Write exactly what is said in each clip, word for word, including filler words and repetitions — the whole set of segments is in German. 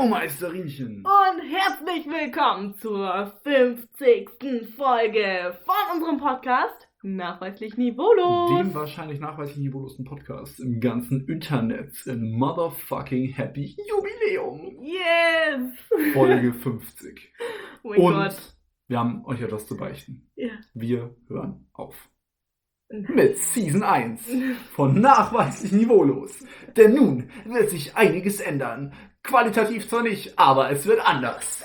Oh Meisterinchen! Und herzlich willkommen zur fünfzigsten Folge von unserem Podcast Nachweislich Niveaulos. Dem wahrscheinlich nachweislich niveaulosen Podcast im ganzen Internet. Im motherfucking happy Jubiläum. Yes! Folge fünfzig. Oh mein Und Gott. wir haben euch etwas zu beichten. Ja. Wir hören auf. Mit Season eins von Nachweislich Niveaulos. Denn nun wird sich einiges ändern. Qualitativ zwar nicht, aber es wird anders.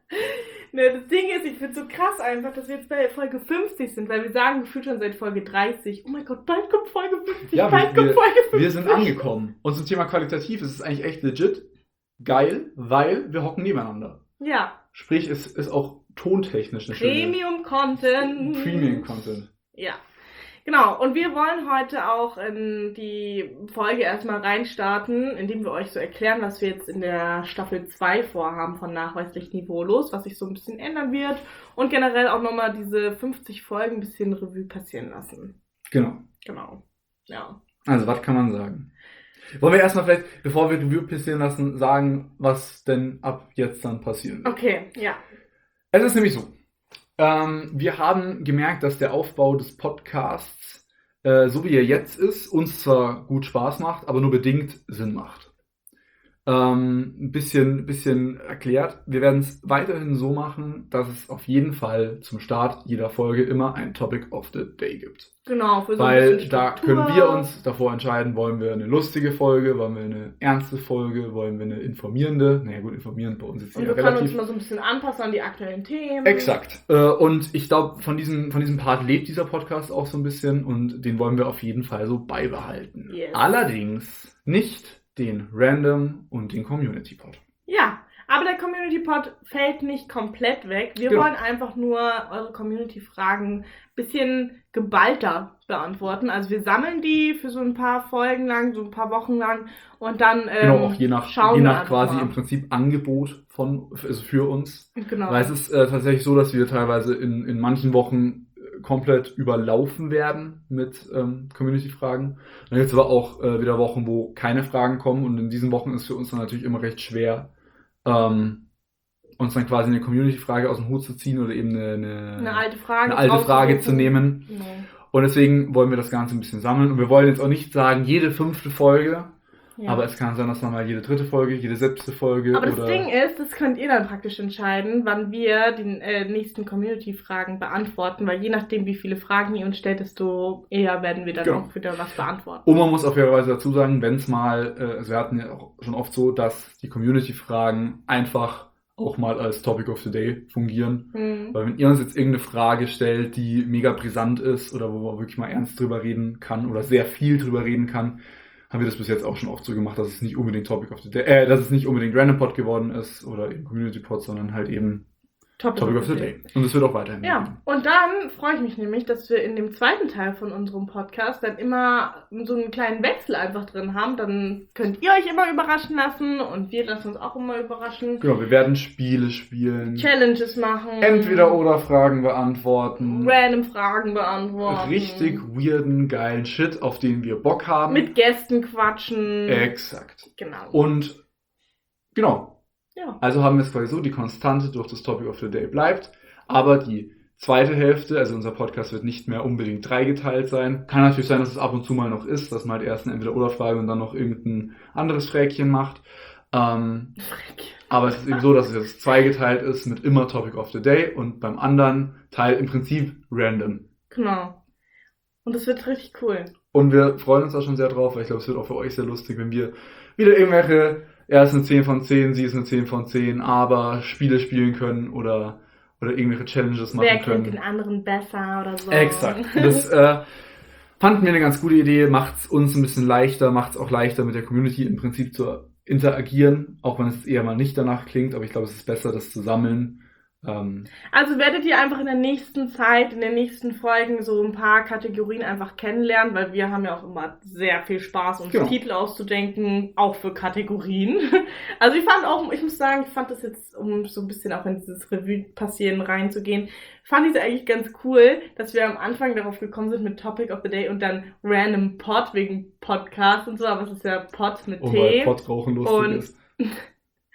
Ne, das Ding ist, ich finde es so krass einfach, dass wir jetzt bei Folge fünfzig sind, weil wir sagen gefühlt schon seit Folge dreißig. Oh mein Gott, bald kommt Folge fünfzig, Ja, bald wir, kommt Folge fünfzig. wir sind angekommen. Und zum Thema qualitativ ist es eigentlich echt legit geil, weil wir hocken nebeneinander. Ja. Sprich, es ist auch tontechnisch eine schöne Premium-Content. Premium-Content. Ja. Genau, und wir wollen heute auch in die Folge erstmal reinstarten, indem wir euch so erklären, was wir jetzt in der Staffel zwei vorhaben von Nachweislich Niveaulos, was sich so ein bisschen ändern wird und generell auch nochmal diese fünfzig Folgen ein bisschen Revue passieren lassen. Genau. Genau, ja. Also, was kann man sagen? Wollen wir erstmal vielleicht, bevor wir Revue passieren lassen, sagen, was denn ab jetzt dann passieren wird? Okay, ja. Es ist nämlich so. Ähm, wir haben gemerkt, dass der Aufbau des Podcasts, äh, so wie er jetzt ist, uns zwar gut Spaß macht, aber nur bedingt Sinn macht. Ähm, ein bisschen, bisschen erklärt. Wir werden es weiterhin so machen, dass es auf jeden Fall zum Start jeder Folge immer ein Topic of the Day gibt. Genau, für so ein Weil bisschen da Struktur. können wir uns davor entscheiden, wollen wir eine lustige Folge, wollen wir eine ernste Folge, wollen wir eine informierende. Naja gut, informierend bei uns ist Und ja wir können uns relativ. mal so ein bisschen anpassen an die aktuellen Themen. Exakt. Äh, Und ich glaube, von diesem, von diesem Part lebt dieser Podcast auch so ein bisschen und den wollen wir auf jeden Fall so beibehalten. Yes. Allerdings nicht den Random und den Community Pod. Ja, aber der Community Pod fällt nicht komplett weg. Wir Genau. wollen einfach nur eure Community-Fragen ein bisschen geballter beantworten. Also wir sammeln die für so ein paar Folgen lang, so ein paar Wochen lang und dann ähm, Genau, auch je nach, schauen je wir nach einfach quasi mal. im Prinzip Angebot von, also für uns. Genau. Weil es ist äh, tatsächlich so, dass wir teilweise in, in manchen Wochen äh, komplett überlaufen werden mit ähm, Community-Fragen. Dann gibt es aber auch äh, wieder Wochen, wo keine Fragen kommen und in diesen Wochen ist für uns dann natürlich immer recht schwer, ähm, uns dann quasi eine Community-Frage aus dem Hut zu ziehen oder eben eine, eine, eine alte Frage, eine alte Frage rauszusuchen. zu nehmen. Genau. Und deswegen wollen wir das Ganze ein bisschen sammeln. Und wir wollen jetzt auch nicht sagen, jede fünfte Folge, Ja. aber es kann sein, dass dann mal jede dritte Folge, jede siebte Folge Aber das oder... Ding ist, das könnt ihr dann praktisch entscheiden, wann wir die äh, nächsten Community-Fragen beantworten, weil je nachdem, wie viele Fragen ihr uns stellt, desto eher werden wir dann Genau. auch wieder was beantworten. Und man muss auf jeden Fall dazu sagen, wenn es mal, äh, also wir hatten ja auch schon oft so, dass die Community-Fragen einfach auch mal als Topic of the Day fungieren. Hm. Weil wenn ihr uns jetzt irgendeine Frage stellt, die mega brisant ist oder wo man wirklich mal ernst drüber reden kann oder sehr viel drüber reden kann, haben wir das bis jetzt auch schon oft so gemacht, dass es nicht unbedingt Topic of the Day, äh, dass es nicht unbedingt Random Pod geworden ist oder eben Community Pod, sondern halt eben Topic, Topic of the Day. Und es wird auch weiterhin. Ja, und dann freue ich mich nämlich, dass wir in dem zweiten Teil von unserem Podcast dann immer so einen kleinen Wechsel einfach drin haben. Dann könnt ihr euch immer überraschen lassen und wir lassen uns auch immer überraschen. Genau, wir werden Spiele spielen, Challenges machen. entweder oder Fragen beantworten. Random Fragen beantworten. Richtig weirden, geilen Shit, auf den wir Bock haben. Mit Gästen quatschen. Exakt. Genau. Und genau, Ja. also haben wir es quasi so, die Konstante durch das Topic of the Day bleibt, aber die zweite Hälfte, also unser Podcast wird nicht mehr unbedingt dreigeteilt sein. Kann natürlich sein, dass es ab und zu mal noch ist, dass man halt erst eine Entweder-Oder-Frage und dann noch irgendein anderes Fräkchen macht. Ähm, aber es ist eben so, dass es jetzt zweigeteilt ist mit immer Topic of the Day und beim anderen Teil im Prinzip random. Genau. Und das wird richtig cool. Und wir freuen uns auch schon sehr drauf, weil ich glaube, es wird auch für euch sehr lustig, wenn wir wieder irgendwelche, er ist eine zehn von zehn, sie ist eine zehn von zehn, aber Spiele spielen können oder, oder irgendwelche Challenges machen Wer können. kennt den anderen besser oder so. Exakt. Das äh, fanden wir eine ganz gute Idee, macht es uns ein bisschen leichter, macht es auch leichter mit der Community im Prinzip zu interagieren, auch wenn es eher mal nicht danach klingt, aber ich glaube, es ist besser, das zu sammeln. Ähm, Also werdet ihr einfach in der nächsten Zeit, in den nächsten Folgen so ein paar Kategorien einfach kennenlernen, weil wir haben ja auch immer sehr viel Spaß, uns Genau. Titel auszudenken, auch für Kategorien. Also ich fand auch, ich muss sagen, ich fand das jetzt, um so ein bisschen auch in dieses Revue-Passieren reinzugehen, fand ich es eigentlich ganz cool, dass wir am Anfang darauf gekommen sind mit Topic of the Day und dann Random Pod wegen Podcast und so, aber es ist ja Pod mit und T. weil Pottrauchen lustig Und- ist.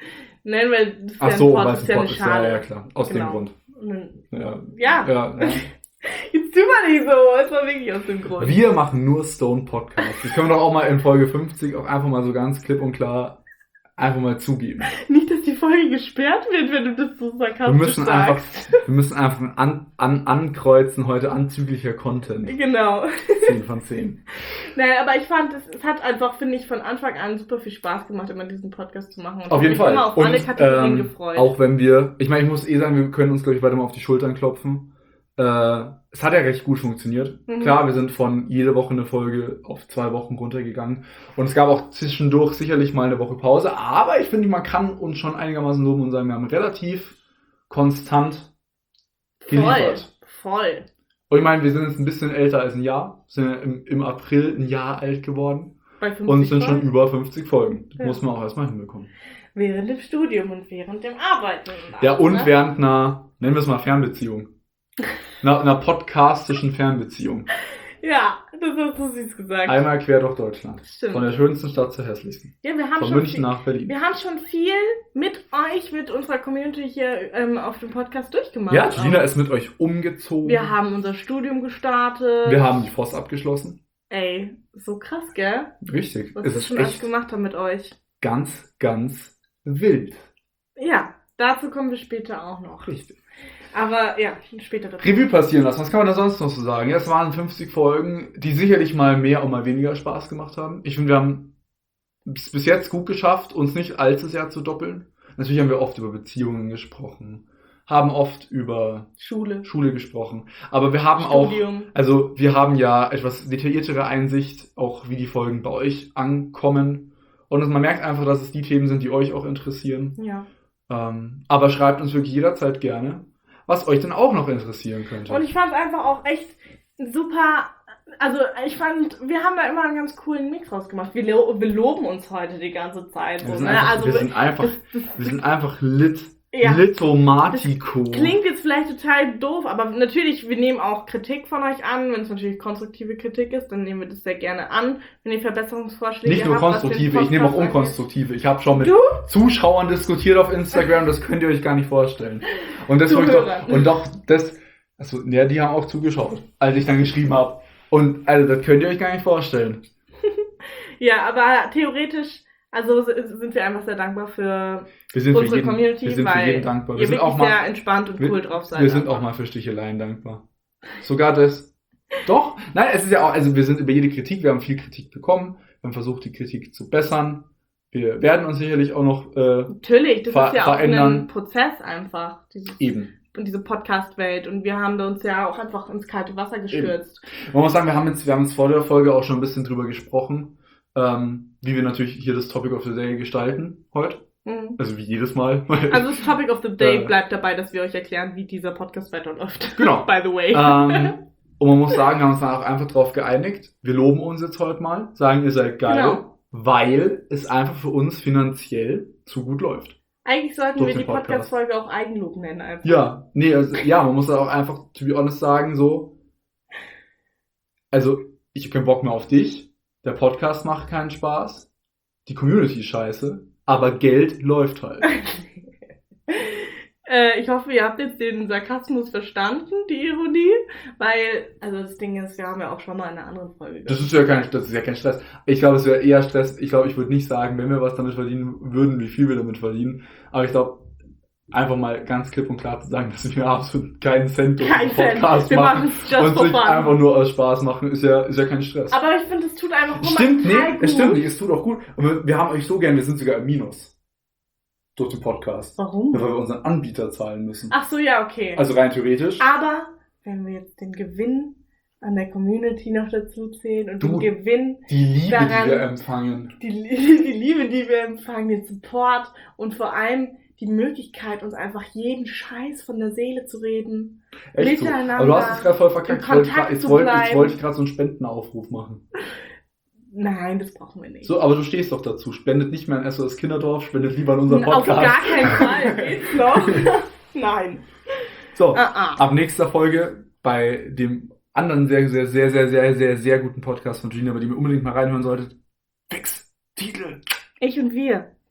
Nein, weil das ist Ach ja so, ein Pott, weil das es ist ja ein eine Pott ist, ja, Schale. ja, klar. Aus Genau. dem Grund. Und dann, Ja. ja. Ja, ja. Jetzt tu mal nicht so, es war wirklich aus dem Grund. Wir machen nur Stone Podcasts. Das können wir doch auch mal in Folge fünfzig auch einfach mal so ganz klipp und klar einfach mal zugeben. Nicht, dass die Folge gesperrt wird, wenn du das so sarkastisch Wir müssen sagst. einfach, wir müssen einfach an, an, ankreuzen, heute anzüglicher Content. Genau. zehn von zehn. Nein, aber ich fand, es, es hat einfach, finde ich, von Anfang an super viel Spaß gemacht, immer diesen Podcast zu machen. Und Auf ich jeden hab Fall. mich immer auf Und alle Kategorien ähm, gefreut. auch wenn wir, ich meine, ich muss eh sagen, wir können uns, glaube ich, weiter mal auf die Schultern klopfen. Äh, es hat ja recht gut funktioniert. Mhm. Klar, wir sind von jede Woche eine Folge auf zwei Wochen runtergegangen. Und es gab auch zwischendurch sicherlich mal eine Woche Pause. Aber ich finde, man kann uns schon einigermaßen loben und sagen, wir haben relativ konstant geliefert. Voll, voll. Und ich meine, wir sind jetzt ein bisschen älter als ein Jahr. Sind ja im, im April ein Jahr alt geworden. Bei fünfzig Und sind Folgen. schon über fünfzig Folgen. Das Ja. muss man auch erstmal hinbekommen. Während dem Studium und während dem Arbeiten. Ja, und ne? während einer, nennen wir es mal Fernbeziehung. Einer, einer podcastischen Fernbeziehung. Ja, das hast du süß gesagt. Einmal quer durch Deutschland. Stimmt. Von der schönsten Stadt zur hässlichsten. Ja, wir haben Von schon München viel, nach Berlin. wir haben schon viel mit euch, mit unserer Community hier ähm, auf dem Podcast durchgemacht. Ja, Gina Auch. ist mit euch umgezogen. Wir haben unser Studium gestartet. Wir haben die F O S abgeschlossen. Ey, so krass, gell? Richtig. Was Es wir ist schon alles echt gemacht haben mit euch. ganz, ganz wild. Ja, dazu kommen wir später auch noch. Richtig. Aber ja, später dazu. Revue passieren lassen. Was kann man da sonst noch so sagen? Ja, es waren fünfzig Folgen, die sicherlich mal mehr und mal weniger Spaß gemacht haben. Ich finde, wir haben es bis jetzt gut geschafft, uns nicht allzu sehr zu doppeln. Natürlich haben wir oft über Beziehungen gesprochen, haben oft über Schule. Schule gesprochen. Aber wir haben auch, Studium. also wir haben ja etwas detailliertere Einsicht, auch wie die Folgen bei euch ankommen. Und man merkt einfach, dass es die Themen sind, die euch auch interessieren. Ja. Ähm, aber schreibt uns wirklich jederzeit gerne, was euch denn auch noch interessieren könnte. Und ich fand es einfach auch echt super. Also ich fand, wir haben da immer einen ganz coolen Mix rausgemacht. Wir, lo wir loben uns heute die ganze Zeit. So, wir sind ne? einfach, Also wir sind einfach, das, das, wir sind einfach lit, Ja. litomatico. klingt jetzt vielleicht total doof, aber natürlich, wir nehmen auch Kritik von euch an. Wenn es natürlich konstruktive Kritik ist, dann nehmen wir das sehr gerne an. Wenn ihr Verbesserungsvorschläge Nicht nur habt, was den konstruktive, ich nehme auch Podcast unkonstruktive. Ich habe schon mit Du? Zuschauern diskutiert auf Instagram, das könnt ihr euch gar nicht vorstellen. Und das wollte ich Zuhörern. doch, und doch, das, also, ja, die haben auch zugeschaut, als ich dann geschrieben habe. Und, also, das könnt ihr euch gar nicht vorstellen. angeht. Ja, aber theoretisch, also sind wir einfach sehr dankbar für Wir sind für unsere jeden, Community, wir sind für weil jeden dankbar. Wir ihr sind wirklich auch mal, sehr entspannt und wir, cool drauf seid. wir sind einfach. auch mal für Sticheleien dankbar. Sogar das. Doch, nein, es ist ja auch, also wir sind über jede Kritik, wir haben viel Kritik bekommen, wir haben versucht, die Kritik zu bessern. Wir werden uns sicherlich auch noch äh, Natürlich, das ver ist ja auch verändern. ein Prozess einfach, dieses, eben. und diese Podcast-Welt. Und wir haben da uns ja auch einfach ins kalte Wasser gestürzt. Man muss sagen, wir haben jetzt, wir haben jetzt vor der Folge auch schon ein bisschen drüber gesprochen, ähm, wie wir natürlich hier das Topic of the Day gestalten heute. Mhm. Also wie jedes Mal. Also das Topic of the Day Äh. bleibt dabei, dass wir euch erklären, wie dieser Podcast weiterläuft. Genau. By the way. ähm, und man muss sagen, wir haben uns dann auch einfach drauf geeinigt. Wir loben uns jetzt heute mal, sagen, ihr seid geil, Genau. weil es einfach für uns finanziell zu gut läuft. Eigentlich sollten durch wir den die Podcast. Podcast-Folge auch Eigenlob nennen einfach. Ja, nee, also, ja, man muss da auch einfach, to be honest, sagen, so, also, ich hab keinen Bock mehr auf dich, der Podcast macht keinen Spaß, die Community ist scheiße, aber Geld läuft halt. äh, ich hoffe, ihr habt jetzt den Sarkasmus verstanden, die Ironie, weil, also das Ding ist, wir haben ja auch schon mal in einer anderen Folge Das ist ja kein, das ist ja kein Stress. Ich glaube, es wäre eher Stress. Ich glaube, ich würde nicht sagen, wenn wir was damit verdienen würden, wie viel wir damit verdienen. Aber ich glaube, einfach mal ganz klipp und klar zu sagen, dass wir absolut keinen Cent durch Kein den Cent. Podcast Wir machen machen's just und for sich fun. einfach nur aus Spaß machen, ist ja, ist ja kein Stress. Aber ich finde, es tut einfach immer Stimmt, nee, total gut. es stimmt nicht, es tut auch gut. Und wir, wir haben euch so gern, wir sind sogar im Minus. Durch den Podcast. Warum? Weil wir unseren Anbieter zahlen müssen. Ach so, ja, okay. Also rein theoretisch. Aber wenn wir jetzt den Gewinn an der Community noch dazu zählen und Du, den Gewinn, Die Liebe, daran- die wir empfangen. die, die Liebe, die wir empfangen, den Support und vor allem die Möglichkeit, uns einfach jeden Scheiß von der Seele zu reden. Echt so. Miteinander Aber du hast es gerade voll verkackt. in Ich wollte Kontakt grad- Jetzt zu wollte, jetzt bleiben. wollte ich gerade so einen Spendenaufruf machen. Nein, das brauchen wir nicht. So, aber du stehst doch dazu. Spendet nicht mehr an S O S Kinderdorf, spendet lieber an unseren Auf Podcast. gar keinen Fall. Geht's noch? Nein. So, Ah, ah. ab nächster Folge bei dem anderen sehr, sehr, sehr, sehr, sehr, sehr, sehr guten Podcast von Gina, bei dem ihr unbedingt mal reinhören solltet. Fix, Titel. Ich und wir.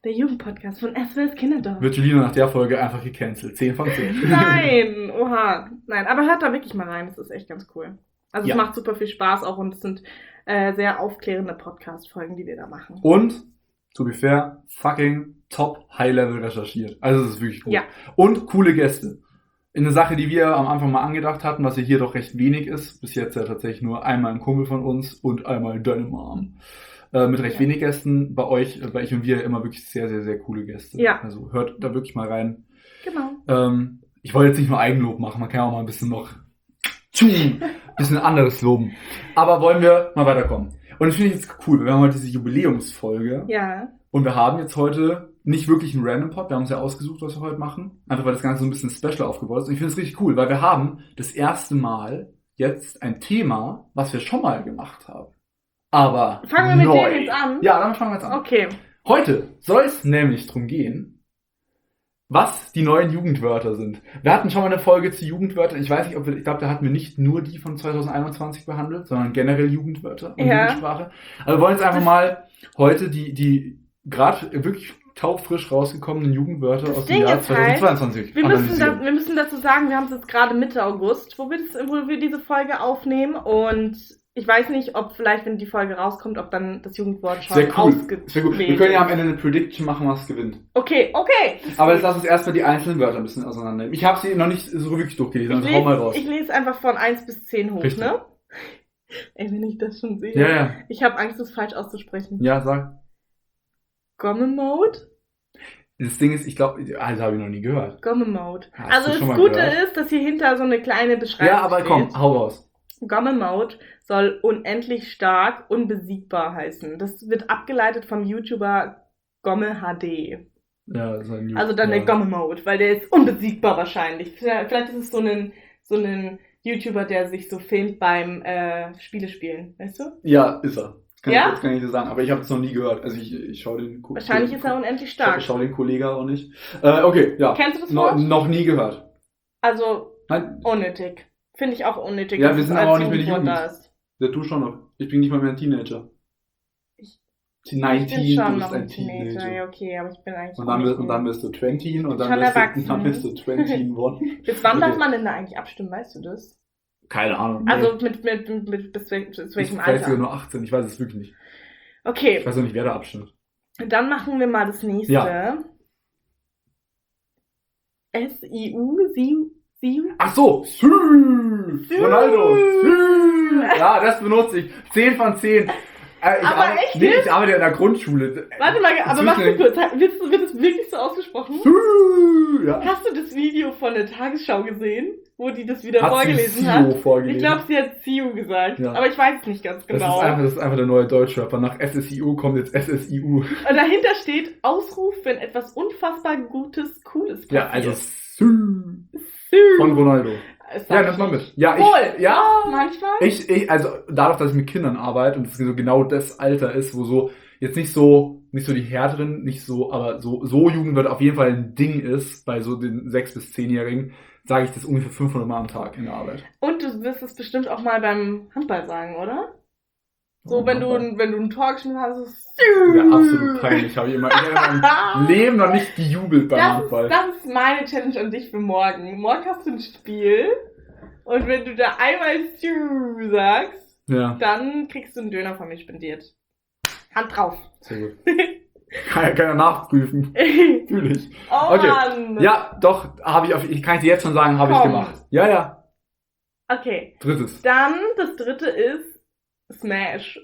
Der Jugendpodcast von S W S Kinderdorf. Wird Julina nach der Folge einfach gecancelt. zehn von zehn. Nein, oha. Nein, aber hört da wirklich mal rein. Das ist echt ganz cool. Also Ja. es macht super viel Spaß auch und es sind äh, sehr aufklärende Podcast-Folgen, die wir da machen. Und, to be fair, fucking top High-Level recherchiert. Also es ist wirklich gut. Ja. Und coole Gäste. Eine Sache, die wir am Anfang mal angedacht hatten, was ja hier doch recht wenig ist, bis jetzt ja tatsächlich nur einmal ein Kumpel von uns und einmal deine Mom. Äh, mit recht Ja. wenig Gästen, bei euch, äh, bei ich und wir immer wirklich sehr, sehr, sehr coole Gäste. Ja. Also hört da wirklich mal rein. Genau. Ähm, ich wollte jetzt nicht nur Eigenlob machen, man kann ja auch mal ein bisschen noch ein bisschen anderes loben. Aber wollen wir mal weiterkommen. Und das finde ich jetzt cool, wir haben heute diese Jubiläumsfolge Ja. und wir haben jetzt heute nicht wirklich einen Random Pod, wir haben uns ja ausgesucht, was wir heute machen, einfach weil das Ganze so ein bisschen special aufgebaut ist. Und ich finde es richtig cool, weil wir haben das erste Mal jetzt ein Thema, was wir schon mal gemacht haben. Aber Fangen wir mit neu. dem jetzt an? Ja, dann fangen wir jetzt an. Okay. Heute soll es nämlich drum gehen, was die neuen Jugendwörter sind. Wir hatten schon mal eine Folge zu Jugendwörtern. Ich weiß nicht, ob wir, ich glaube, da hatten wir nicht nur die von zwanzig einundzwanzig behandelt, sondern generell Jugendwörter und Ja. Jugendsprache. Aber wir wollen jetzt einfach mal heute die, die gerade wirklich taufrisch rausgekommenen Jugendwörter Das aus dem Ding Jahr ist halt, zweitausendzweiundzwanzig Wir müssen, analysieren. da, wir müssen dazu sagen, wir haben es jetzt gerade Mitte August, wo wir, das, wo wir diese Folge aufnehmen. Und ich weiß nicht, ob vielleicht, wenn die Folge rauskommt, ob dann das Jugendwort schon Sehr cool. ausgewählt Sehr gut. Wir können ja am Ende eine Prediction machen, was gewinnt. Okay, okay. Aber jetzt lass uns erstmal die einzelnen Wörter ein bisschen auseinandernehmen. Ich habe sie noch nicht so wirklich durchgelesen, Ich also hau mal lese, raus. ich lese einfach von eins bis zehn hoch, Richtig. ne? Ey, wenn ich das schon sehe. Ja, ja. Ich habe Angst, das falsch auszusprechen. Ja, sag. Gomme-Mode? Das Ding ist, ich glaube, also habe ich noch nie gehört. Gomme-Mode. Hast Also du das schon mal Gute gehört? ist, dass hier hinter so eine kleine Beschreibung Ja, aber steht. komm, hau raus. Gomme-Mode soll unendlich stark, unbesiegbar heißen. Das wird abgeleitet vom YouTuber Gomme H D. Ja, das ist ein Also dann ja. der Gomme-Mode, weil der ist unbesiegbar wahrscheinlich. Vielleicht ist es so ein, so ein YouTuber, der sich so filmt beim äh, Spiele spielen, weißt du? Ja, ist er. Das kann, Ja? ich, das kann ich dir sagen, aber ich habe es noch nie gehört. Also ich, ich schaue den Ko- Wahrscheinlich den, ist er unendlich Ich stark. schaue den Kollegen auch nicht. Äh, okay, ja. Kennst du das No, Wort? noch nie gehört. Also Nein, unnötig. Finde ich auch unnötig. Ja, dass wir es sind als aber auch nicht mehr die Jugendwort Jugend. da ist. der du schon noch. Ich bin nicht mal mehr ein Teenager. Ich- neunzehn, Ich bin schon du noch bist ein ein Teenager. Teenager. Ja, okay, aber ich bin eigentlich Und auch dann, nicht bist, und dann mehr. bist du zwanzig und dann Schon bist, erwachsen. du, dann bist du einundzwanzig. Bis wann Okay. darf man denn da eigentlich abstimmen, weißt du das? Keine Ahnung. Also mit, mit, mit, mit bis, wel- bis ich welchem vielleicht sogar Alter? nur achtzehn, ich weiß es wirklich nicht. Ich Okay, weiß auch nicht, wer da abstimmt. dann machen wir mal das nächste. Ja. S I U, Siu, Siu. Ach so, Sü, Ronaldo, Sü. Ja, das benutze ich. zehn von zehn. Äh, ich Aber arbeite, echt nee, jetzt? ich arbeite in der Grundschule. Warte mal, aber mach Zwischen- mal kurz. Wird, wird das wirklich so ausgesprochen? Sü, ja. Hast du das Video von der Tagesschau gesehen, wo die das wieder Hat sie vorgelesen Sio hat? vorgelesen? Ich glaube, sie hat Siu gesagt, Ja. aber ich weiß es nicht ganz das, genau. ist einfach, das ist einfach der neue Deutschrapper. Nach S S I U kommt jetzt S S I U. Und dahinter steht Ausruf, wenn etwas unfassbar Gutes, Cooles passiert. Ja, also Sü Siu. von Ronaldo. Das Ja, sag das ich mal nicht. mit. Ja, Wohl. ich, ja, Manchmal. ich, ich, also dadurch, dass ich mit Kindern arbeite und es so genau das Alter ist, wo so jetzt nicht so, nicht so die härteren, nicht so, aber so, so Jugendwörter auf jeden Fall ein Ding ist bei so den sechs bis zehnjährigen, sage ich das ungefähr fünfhundert Mal am Tag in der Arbeit. Und du wirst es bestimmt auch mal beim Handball sagen, oder? So, Oh, wenn du, Handball. wenn du ein Tor geschmissen hast, so Ja, absolut peinlich. Habe ich immer, ich habe in meinem Leben noch nicht gejubelt beim Das ist, Handball. das ist meine Challenge an dich für morgen. Morgen hast du ein Spiel und wenn du da einmal Stu sagst, Ja, dann kriegst du einen Döner von mir spendiert. Hand drauf. sehr gut. Kann ja keiner nachprüfen. Fühl ich. Oh Okay. Mann. Ja, doch, habe ich auf, ich kann es dir jetzt schon sagen, habe ich Komm. gemacht. Ja, ja. Okay. Drittes. Dann das dritte ist Smash.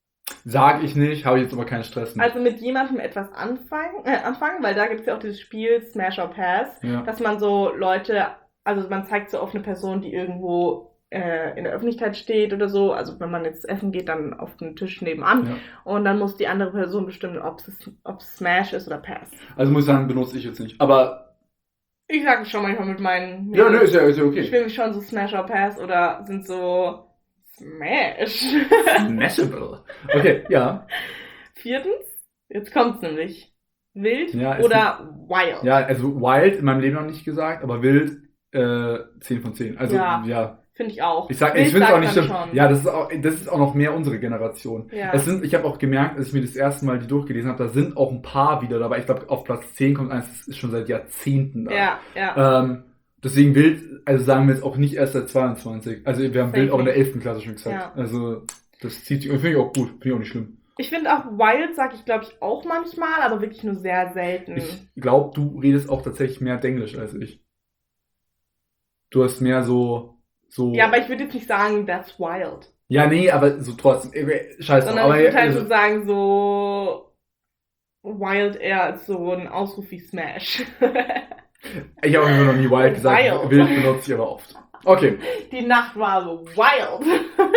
Sag ich nicht, habe ich jetzt aber keinen Stress mit. Also mit jemandem etwas anfangen, äh, anfangen, weil da gibt es ja auch dieses Spiel Smash or Pass, Ja. dass man so Leute, also man zeigt so auf eine Person, die irgendwo äh, in der Öffentlichkeit steht oder so, also wenn man jetzt essen geht, dann auf den Tisch nebenan Ja. und dann muss die andere Person bestimmen, ob es ob es Smash ist oder Pass. Also muss ich sagen, benutze ich jetzt nicht. Aber, Ich sage es schon manchmal mit meinen... ja, ne, ist ja, ist ja Ich okay. will mich schon so Smash or Pass oder sind so Smash. Smashable. Okay, ja. Viertens, jetzt kommt's nämlich. Wild Ja, es oder wild. Ja, also Wild in meinem Leben noch nicht gesagt, aber Wild äh, zehn von zehn. Also, ja. Ja. Finde ich auch. Ich sag, Wild ich finde es auch nicht sagt schlimm. man schon. Ja, das ist auch, das ist auch noch mehr unsere Generation. Ja. Es sind, ich habe auch gemerkt, als ich mir das erste Mal die durchgelesen habe, da sind auch ein paar wieder dabei. Ich glaube, auf Platz zehn kommt eins, das ist schon seit Jahrzehnten da. Ja, ja. Ähm, deswegen wild, also sagen wir jetzt auch nicht erst seit zweiundzwanzig. Also wir haben Safe wild auch in der nicht. elften Klasse schon gesagt. Ja. Also das zieht sich, und finde ich auch gut, finde ich auch nicht schlimm. Ich finde auch wild, sag ich glaube ich auch manchmal, aber wirklich nur sehr selten. Ich glaube, du redest auch tatsächlich mehr Denglisch als ich. Du hast mehr so, so. Ja, aber ich würde jetzt nicht sagen, that's wild. Ja, nee, aber so trotzdem, äh, scheiße. Sondern Aber ich würde halt also, so sagen, so wild eher als so ein Ausruf wie Smash. ich habe immer noch nie wild gesagt, Wild. wild benutze ich aber oft. Okay. Die Nacht war so wild.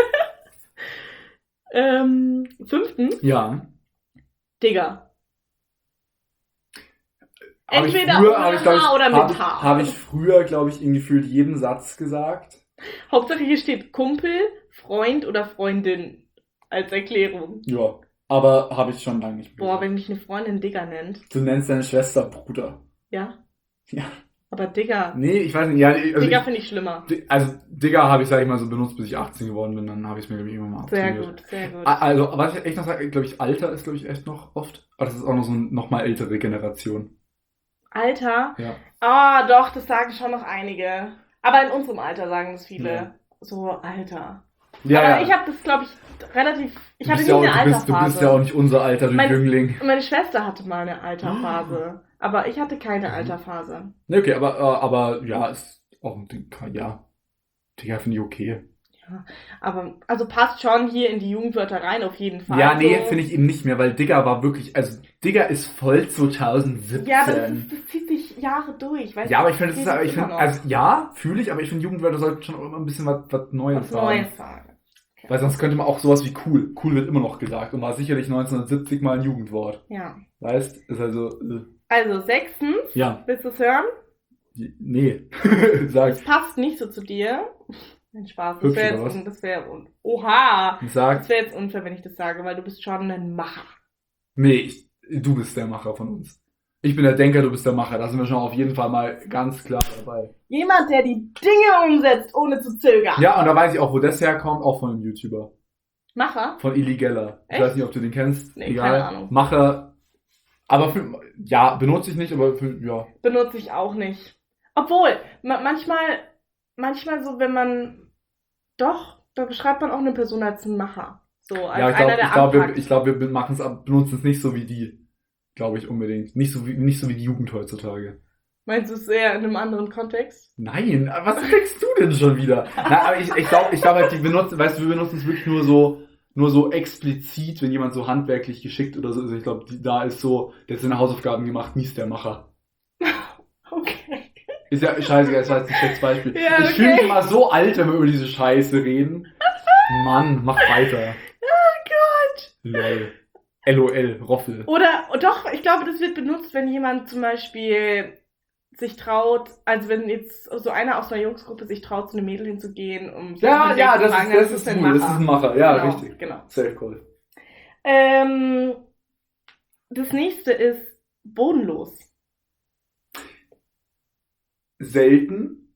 ähm, fünftens, Ja. Digga. Hab ich Entweder früher, ohne hab ich, glaub ich, Haar oder mit hab ich, Haar. Habe ich früher, glaube ich, in gefühlt jedem Satz gesagt. Hauptsache hier steht Kumpel, Freund oder Freundin als Erklärung. Ja. Aber habe ich schon lange nicht mehr. Boah, wenn mich eine Freundin Digga nennt. Du nennst deine Schwester Bruder. Ja? Ja. Aber Digga. Nee, ich weiß nicht. Ja, also Digga ich, finde ich schlimmer. also Digga habe ich, sag ich mal, so benutzt, bis ich achtzehn geworden bin. Dann habe ich es mir, glaube ich, irgendwann mal Sehr abtrainiert. gut, sehr gut. A- Also, was ich echt noch sage, glaube ich, Alter ist, glaube ich, echt noch oft. Aber das ist auch noch so eine noch mal ältere Generation. Alter? Ja. Ah, doch, das sagen schon noch einige. Aber in unserem Alter sagen das viele. Ja. So, Alter. Ja, Aber ja. ich habe das, glaube ich, relativ... Ich Du hatte bist nie ja auch, eine du, bist, du Alterphase. bist ja auch nicht unser Alter, du Mein- Jüngling. Meine Schwester hatte mal eine Alterphase. Aber ich hatte keine Mhm. Alterphase. Nee, okay, aber, äh, aber ja, ist auch ein Ding. Ja. Digga, finde ich okay. Aber, also passt schon hier in die Jugendwörter rein, auf jeden Fall. Ja, nee, so. finde ich eben nicht mehr, weil Digga war wirklich, also Digga ist voll zweitausendsiebzehn. Ja, aber das, ist, das zieht sich Jahre durch. Weißt Ja, du, aber ich finde, das ist, geht aber ich immer finde, noch. also ja, fühle ich, aber ich finde, Jugendwörter sollten schon auch immer ein bisschen was, was Neues was sagen. Neues sagen. Okay. Weil sonst könnte man auch sowas wie cool. Cool wird immer noch gesagt und war sicherlich neunzehnhundertsiebzig mal ein Jugendwort. Ja. Weißt? Ist also, äh, Also, sechstens, ja, willst du es hören? nee. Sag, Das passt nicht so zu dir. Nein, Spaß. Das Hübsch, wäre oder jetzt, was? un- das wär, un- oha. sag, Das wäre jetzt unfair, wenn ich das sage, weil du bist schon ein Macher. nee, ich, du bist der Macher von uns. Ich bin der Denker, du bist der Macher. Da sind wir schon auf jeden Fall mal ganz klar dabei. Jemand, der die Dinge umsetzt, ohne zu zögern. Ja, und da weiß ich auch, wo das herkommt, auch von einem YouTuber. Macher? Von Illegella. Ich Echt? weiß nicht, ob du den kennst. Nee, Egal. keine Ahnung. Macher. Aber für, ja, benutze ich nicht, aber für, ja. Benutze ich auch nicht. Obwohl, ma manchmal, manchmal so, wenn man, doch, da beschreibt man auch eine Person als einen Macher. So, als Ja, ich einer, glaube, der ich glaube, wir, anpackt. ich glaub, wir machen es, benutzen es nicht so wie die. Glaube ich unbedingt. Nicht so wie, nicht so wie die Jugend heutzutage. Meinst du es eher in einem anderen Kontext? Nein, was denkst du denn schon wieder? Na, aber ich, ich glaube, ich glaube halt, die benutzen, weißt du, wir benutzen es wirklich nur so, nur so explizit, wenn jemand so handwerklich geschickt oder so ist. Ich glaube, da ist so, der hat seine Hausaufgaben gemacht, mies der Macher. Okay. Ist ja scheißegal, das war jetzt ein schlechtes Beispiel. Ja, Ich fühle okay. mich immer so alt, wenn wir über diese Scheiße reden. Mann, mach weiter. Oh Gott. Lol. LOL, Roffel. Oder, oh doch, ich glaube, das wird benutzt, wenn jemand zum Beispiel sich traut, also wenn jetzt so einer aus einer Jungsgruppe sich traut, zu einem Mädel hinzugehen, um Ja, mit ja, ihr zu das fragen, ist, dann das ist ein cool, das ist Macher. ein Macher. Ja, Genau, richtig. Genau. Safe Call. Ähm, das nächste ist bodenlos. Selten,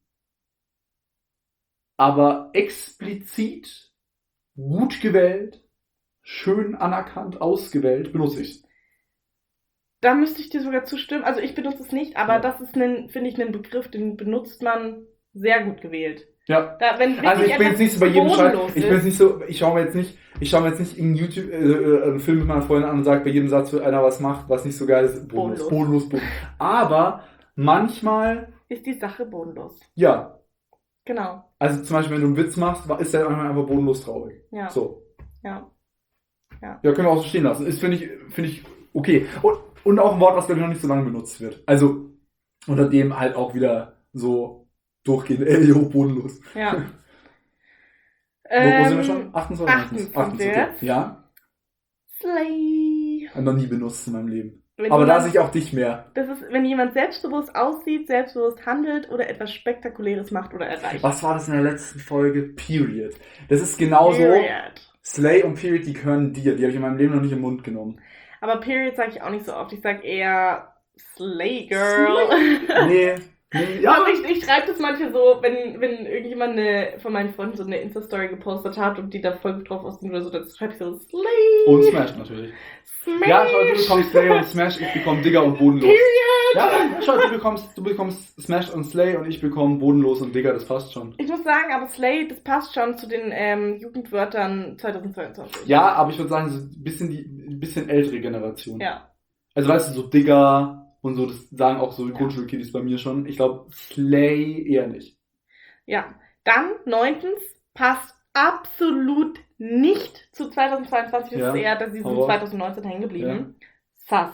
aber explizit, gut gewählt, schön anerkannt, ausgewählt, benutze ich. Da müsste ich dir sogar zustimmen. Also ich benutze es nicht, aber Ja. das ist, ein, finde ich, ein Begriff, den benutzt man sehr gut gewählt. Ja. Da, wenn wirklich Also ich bin etwas jetzt nicht so bei jedem Scheiß, bodenlos ich bin jetzt ist, nicht so, ich schaue mir jetzt nicht, ich schaue mir jetzt nicht in YouTube äh, äh, einen Film mit meiner Freundin an und sage bei jedem Satz, wenn einer was macht, was nicht so geil ist, bodenlos, Bodenlos. bodenlos, bodenlos. Aber manchmal, ist die Sache bodenlos. ja, Genau. also zum Beispiel, wenn du einen Witz machst, ist der manchmal einfach bodenlos traurig. Ja. So. Ja. Ja, können wir auch so stehen lassen. Ist, finde ich, finde ich okay. Und, und auch ein Wort, was, glaube ich, noch nicht so lange benutzt wird. Also, unter dem halt auch wieder so durchgehen. Ey, jo, bodenlos. Ja. Wo, wo sind wir Ähm, schon? achtundzwanzig? achtens achtens, sind wir okay. jetzt. Ja, Slay. noch nie benutzt in meinem Leben. Wenn Aber da jemand- sehe ich auch dich mehr. Das ist, wenn jemand selbstbewusst aussieht, selbstbewusst handelt oder etwas Spektakuläres macht oder erreicht. Was war das in der letzten Folge? Period. Das ist genauso. Period. Slay und Period, die gehören dir. Die habe ich in meinem Leben noch nicht im Mund genommen. Aber Period sage ich auch nicht so oft. Ich sage eher Slay Girl. Nee, Ja, Aber ich, ich schreibe das manchmal so, wenn, wenn irgendjemand eine, von meinen Freunden so eine Insta-Story gepostet hat und die da voll drauf aussehen oder so, dann schreibe ich so Slay. Und Smash natürlich. Smash. Ja, schau, du bekommst Slay und Smash, ich bekomme Digger und Bodenlos. Period. Ja, schau, du bekommst, du bekommst Smash und Slay und ich bekomme Bodenlos und Digger, das passt schon. Ich muss sagen, aber Slay, das passt schon zu den ähm, Jugendwörtern zweitausendzweiundzwanzig. Ja, aber ich würde sagen, so ein bisschen die ein bisschen ältere Generation. Ja. Also weißt du, so Digger und so, das sagen auch so Ja. Grundschulkiddies bei mir schon. Ich glaube, Slay eher nicht. Ja. Dann, neuntens, passt absolut nicht zu zweitausendzweiundzwanzig. Das Ja, ist eher, dass sie sind aber- zweitausendneunzehn hängen geblieben. Sass.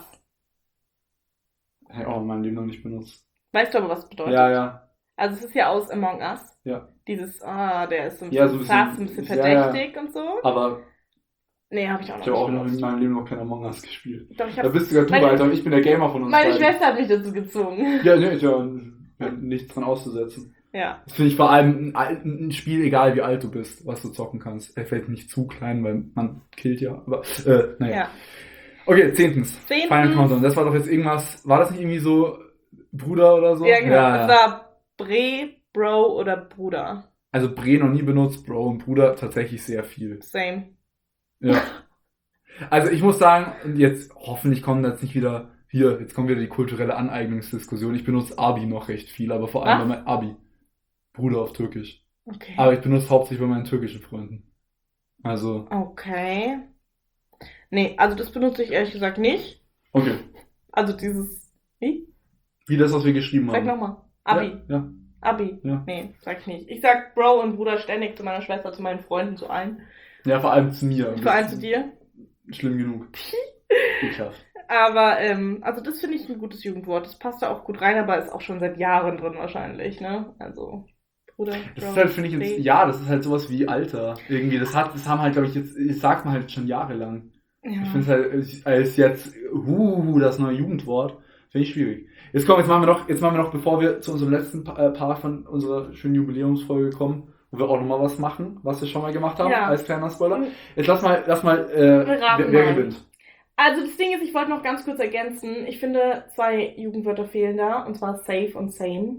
Habe ich auch in meinem Leben noch nicht benutzt. Weißt du aber, was das bedeutet? Ja, ja. Also es ist ja aus Among Us. Ja. Dieses, ah, der ist so ein Ja, bisschen so ein bisschen- sass, ein bisschen ja, ja. verdächtig und so. Aber Nee, habe ich auch noch ich habe auch noch benutzt. in meinem Leben noch kein Among Us gespielt. Doch, ich Da hab, bist sogar du, meine- Alter, und ich bin der Gamer von uns meine beiden. Schwester hat mich dazu gezwungen. Ja, nee, ja, ja, nichts dran auszusetzen. Ja. Das finde ich vor allem ein, Al- ein Spiel, egal wie alt du bist, was du zocken kannst. Er fällt nicht zu klein, weil man killt ja. Aber, äh, naja. Ja. Okay, zehntens. Zehntens. Final Countdown. Das war doch jetzt irgendwas, war das nicht irgendwie so Bruder oder so? Ja, genau. Ja, Das ja. war Bre, Bro oder Bruder. Also Bre noch nie benutzt, Bro und Bruder tatsächlich sehr viel. Same. Ja. Also ich muss sagen, und jetzt hoffentlich kommen jetzt nicht wieder, hier, jetzt kommt wieder die kulturelle Aneignungsdiskussion. Ich benutze Abi noch recht viel, aber vor allem Was? bei meinem Abi. Bruder auf Türkisch. Okay. Aber ich benutze hauptsächlich bei meinen türkischen Freunden. Also, Okay. Nee, also das benutze ich ehrlich gesagt nicht. okay. Also dieses, wie? Wie das, was wir geschrieben Sag haben. nochmal. Abi. Ja, ja. Abi. Ja. Nee, sag ich nicht. Ich sag Bro und Bruder ständig zu meiner Schwester, zu meinen Freunden, zu allen. Ja, vor allem zu mir. Vor allem zu dir. Schlimm genug. Ekelhaft. Aber, ähm, also das finde ich ein gutes Jugendwort. Das passt da auch gut rein, aber ist auch schon seit Jahren drin wahrscheinlich, ne? Also, Bruder, Das Bro, ist halt, finde ich jetzt, Babe. ja, das ist halt sowas wie Alter. Irgendwie, das hat, das haben halt, glaube ich, jetzt, ich sag's mal halt schon jahrelang. Ja. Ich finde es halt als- als jetzt, uh, das neue Jugendwort, finde ich schwierig. Jetzt komm, jetzt machen wir noch, jetzt machen wir noch, bevor wir zu unserem letzten Pa- äh, Part von unserer schönen Jubiläumsfolge kommen, wo wir auch nochmal was machen, was wir schon mal gemacht haben, Ja. als kleiner Spoiler. Jetzt lass mal, lass mal, äh, Wir raten wer, wer mal. gewinnt? Also das Ding ist, ich wollte noch ganz kurz ergänzen. Ich finde, zwei Jugendwörter fehlen da, und zwar safe und sane.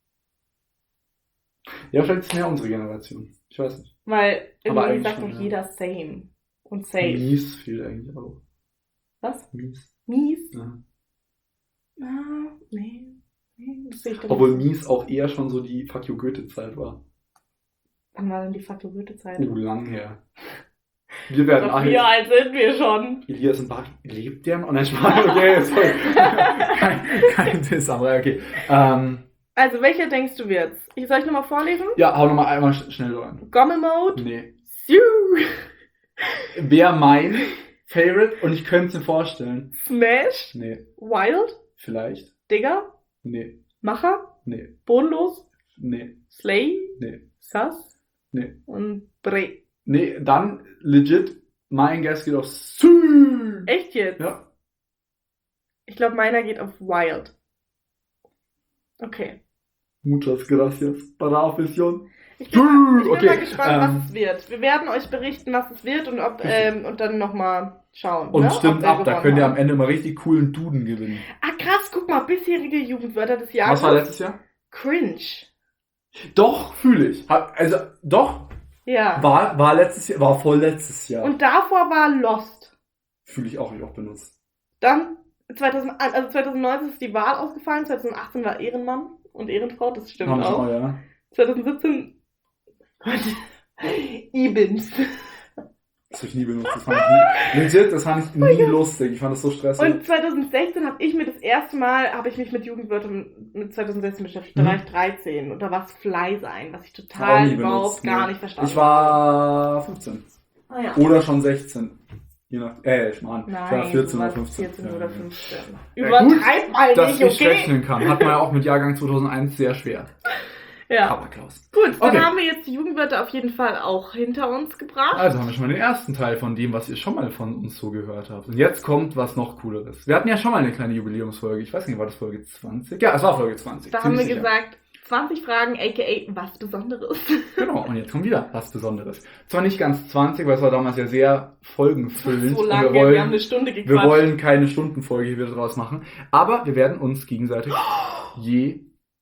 Ja, vielleicht ist es mehr unsere Generation. Ich weiß nicht. Weil Aber irgendwie eigentlich sagt schon, doch ja. jeder same und safe. Mies fehlt eigentlich auch. Was? Mies. Mies? Ja. Ah, nee. nee das sehe ich doch Obwohl nicht. mies auch eher schon so die Fuck you Goethe-Zeit war. Wann war denn die Fuck you Goethe-Zeit? Oh, lang her. Wir werden Doch, alle. wie alt sind wir schon? Elias und Bart, lebt der noch? Oh nein, Spaß, okay, sorry. kein, kein Diss, aber okay. Ähm, Also, welcher denkst du wird's? Ich soll ich nochmal vorlesen? ja, hau nochmal einmal sch- schnell rein. Gommel Mode? Nee. Sue. Wäre mein Favorite und ich könnte es mir vorstellen. Smash? Nee, Wild? vielleicht. Digger? Nee, Macher? nee, Bodenlos? nee, Slay? nee, Sass? nee. Und Bre. Nee, dann legit, mein Guess geht auf Sü. Echt jetzt? Ja. Ich glaube, meiner geht auf Wild. Okay. Muchas gracias para afición. Ich bin, ich bin Okay, mal gespannt, ähm, was es wird. Wir werden euch berichten, was es wird und ob ähm, und dann nochmal schauen. Und ne? stimmt ob wir ab, da gewonnen könnt ihr am haben. Ende mal richtig coolen Duden gewinnen. Ah krass, guck mal, bisherige Jugendwörter des Jahres. Was war letztes Jahr? Cringe. Doch, fühle ich. Hab- Also, doch, Ja. war, war letztes Jahr, war voll letztes Jahr. Und davor war Lost. Fühle ich auch, ich auch benutzt. Dann zweitausend, also zweitausendneunzehn ist die Wahl ausgefallen, zweitausendachtzehn war Ehrenmann und Ehrenfrau, das stimmt Haben wir auch. schon, ja. zweitausendsiebzehn Gott, E-Bins. Das habe ich nie benutzt. Das fand ich nie, legit, das fand ich nie lustig. Ich fand das so stressig. Und zweitausendsechzehn habe ich mir das erste Mal, habe ich mich mit Jugendwörtern mit zweitausendsechzehn beschäftigt. Da Mhm. war ich dreizehn und da war es Fly sein, was ich Auch total nie überhaupt benutzt, gar nee. nicht verstanden Ich war fünfzehn. habe. Ah, ja. Oder schon sechzehn. Je nach, äh, ich meine, ich Nein, war vierzehn du oder warst fünfzehn. vierzehn Ja, oder ja. fünfzehn. Ja, Übertreib mal Dass nicht, ich okay? rechnen kann, hat man ja auch mit Jahrgang zweitausendeins sehr schwer. Ja. Aber Klaus. Gut, dann Okay. haben wir jetzt die Jugendwörter auf jeden Fall auch hinter uns gebracht. Also haben wir schon mal den ersten Teil von dem, was ihr schon mal von uns so gehört habt. Und jetzt kommt was noch Cooleres. Wir hatten ja schon mal eine kleine Jubiläumsfolge. Ich weiß nicht, war das Folge zwanzig? Ja, es war Folge zwanzig. Da haben wir ziemlich sicher. gesagt, zwanzig Fragen, aka was Besonderes. Genau, und jetzt kommt wieder was Besonderes. Zwar nicht ganz zwanzig, weil es war damals ja sehr folgenfüllend. So und lange, wir wir, wollen, haben eine Stunde gequatscht. wir wollen keine Stundenfolge hier wieder draus machen. Aber wir werden uns gegenseitig je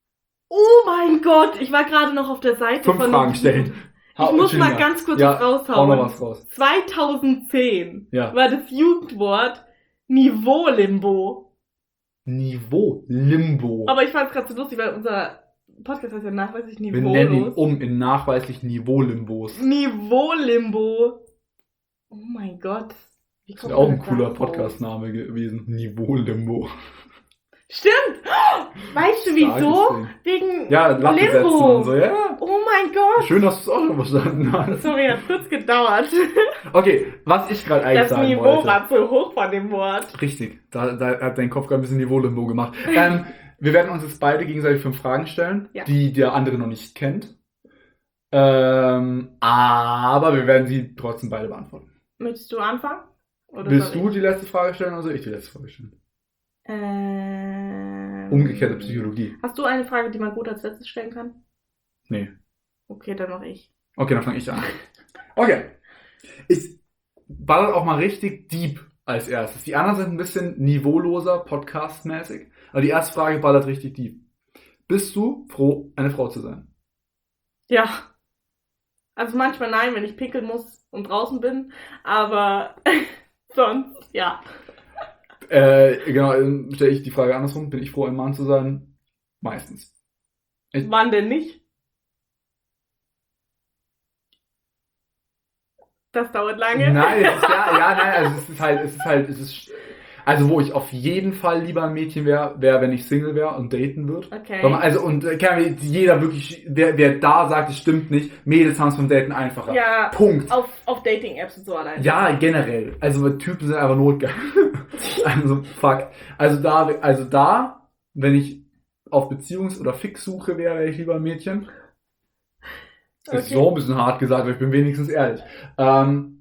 Oh mein Gott, ich war gerade noch auf der Seite Fünf von... Fragen stellen. Ich muss mal ganz kurz ja, was hau raushauen. noch was raus. zweitausendzehn Ja. war das Jugendwort Niveau-Limbo. Niveau-Limbo. Aber ich fand es gerade so lustig, weil unser Podcast heißt ja nachweislich Wir nennen ihn niveaulos. um in nachweislich Niveau-Limbos. Niveau-Limbo. Oh mein Gott. Wie Das kommt wäre auch man ein cooler da drauf? Podcast-Name gewesen. Niveau-Limbo. Stimmt! Weißt du Starkes wieso? Ding. Wegen Ja, Latte setzen Limbo. und so, ja. Oh mein Gott. Schön, dass du es auch schon verstanden hast. Sorry, hat kurz gedauert. Okay, was ich gerade eigentlich Das sagen Niveau wollte. war zu hoch von dem Wort. Richtig, da, da hat dein Kopf gerade ein bisschen Niveau-Limbo gemacht. Ähm, wir werden uns jetzt beide gegenseitig fünf Fragen stellen, Ja. die der andere noch nicht kennt. Ähm, aber wir werden sie trotzdem beide beantworten. Möchtest du anfangen? Oder Willst soll du die letzte Frage stellen oder soll ich die letzte Frage stellen? ich? Ähm, Umgekehrte Psychologie. Hast du eine Frage, die man gut als letztes stellen kann? Nee. Okay, dann mach ich. Okay, dann fange ich an. Okay. Ich baller auch mal richtig deep als erstes. Die anderen sind ein bisschen niveauloser, podcastmäßig. Aber die erste Frage ballert richtig deep. Bist du froh, eine Frau zu sein? Ja. Also manchmal nein, wenn ich pinkeln muss und draußen bin, aber sonst ja. Äh, genau, dann stelle ich die Frage andersrum. Bin ich froh, ein Mann zu sein? Meistens. Ich- Wann denn nicht? Das dauert lange. Nein, es ist, ja, ja, nein, also es ist halt, es ist halt, es ist, also wo ich auf jeden Fall lieber ein Mädchen wäre, wäre, wenn ich Single wäre und daten würde. Okay. Weil man- Also, und äh, kann mir jeder wirklich, wer, wer da sagt, es stimmt nicht, Mädels haben es beim Daten einfacher. Ja, Punkt. auf, auf Dating-Apps und so allein. Ja, generell. Also Typen sind einfach notgeil. Also, fuck. Also da, also da, wenn ich auf Beziehungs- oder Fixsuche wäre, wäre ich lieber ein Mädchen. Ist Okay. so ein bisschen hart gesagt, aber ich bin wenigstens ehrlich. Ähm,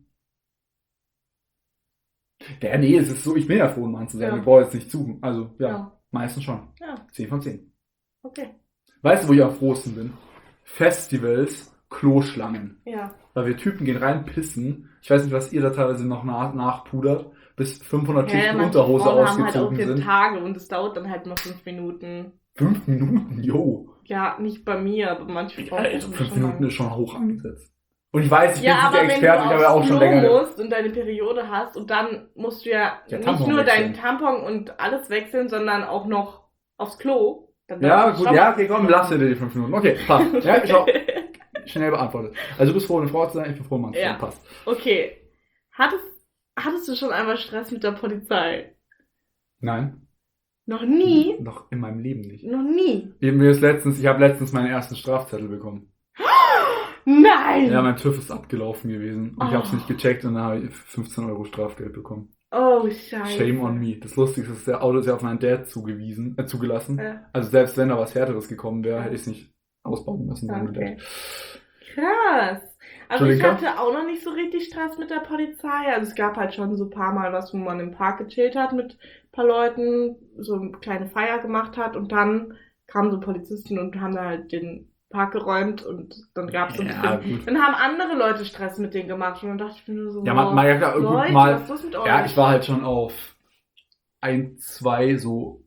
ja, nee, es ist so, ich bin ja froh, ein Mann zu sein. Ja. Ich brauche jetzt nicht suchen. Also, ja, Ja. meistens schon. Ja, zehn von zehn. okay. Weißt du, wo ich am frohsten bin? Festivals, Kloschlangen. Ja. Weil wir Typen gehen rein, pissen. Ich weiß nicht, was ihr da teilweise noch nach, nachpudert, bis fünfhundert Schichten manche Unterhose Frauen haben halt auch ausgezogen vier sind. Tage und es dauert dann halt nur fünf Minuten. Fünf Minuten, yo. Ja, nicht bei mir, aber manche Frauen. Ja, brauchen fünf schon Minuten lange. ist schon hoch angesetzt. Und ich weiß, ich Ja, bin nicht aber der wenn Experte, ich du habe ja auch aufs schon Klo länger. musst und deine Periode hast und dann musst du ja, Ja, nicht Tampon nur wechseln. deinen Tampon und alles wechseln, sondern auch noch aufs Klo. Dann Ja, darfst du gut, schon ja, mal- okay, komm, lass dir die fünf Minuten. Okay, passt. Ja, schau, schnell beantwortet. Also du bist froh, eine Frau zu sein, ich bin froh, ein Mann zu sein. Ja. Passt. Okay. Hattest, hattest du schon einmal Stress mit der Polizei? Nein. Noch nie? Noch in meinem Leben nicht. Noch nie? Ich, mir ist letztens, ich habe letztens meinen ersten Strafzettel bekommen. Nein! Ja, mein TÜV ist abgelaufen gewesen und ich habe es Oh. nicht gecheckt und dann habe ich fünfzehn Euro Strafgeld bekommen. Oh, scheiße. Shame on me. Das Lustigste ist, der Auto ist ja auf meinen Dad zugewiesen, äh, zugelassen. Ja. Also selbst wenn da was Härteres gekommen wäre, hätte ich es nicht ausbauen müssen. ohne Okay. Dad. Krass. Also ich Entschuldigung? hatte auch noch nicht so richtig Stress mit der Polizei. Also es gab halt schon so ein paar Mal was, wo man im Park gechillt hat mit ein paar Leuten, so eine kleine Feier gemacht hat und dann kamen so Polizisten und haben da halt den Park geräumt und dann gab es so ein Ja, bisschen... gut. Dann haben andere Leute Stress mit denen gemacht und dann dachte ich mir nur so, Ja, mal, mal, ja, klar, gut, Leute, mal, was ist los mit euch? ja, ich war halt schon auf ein, zwei so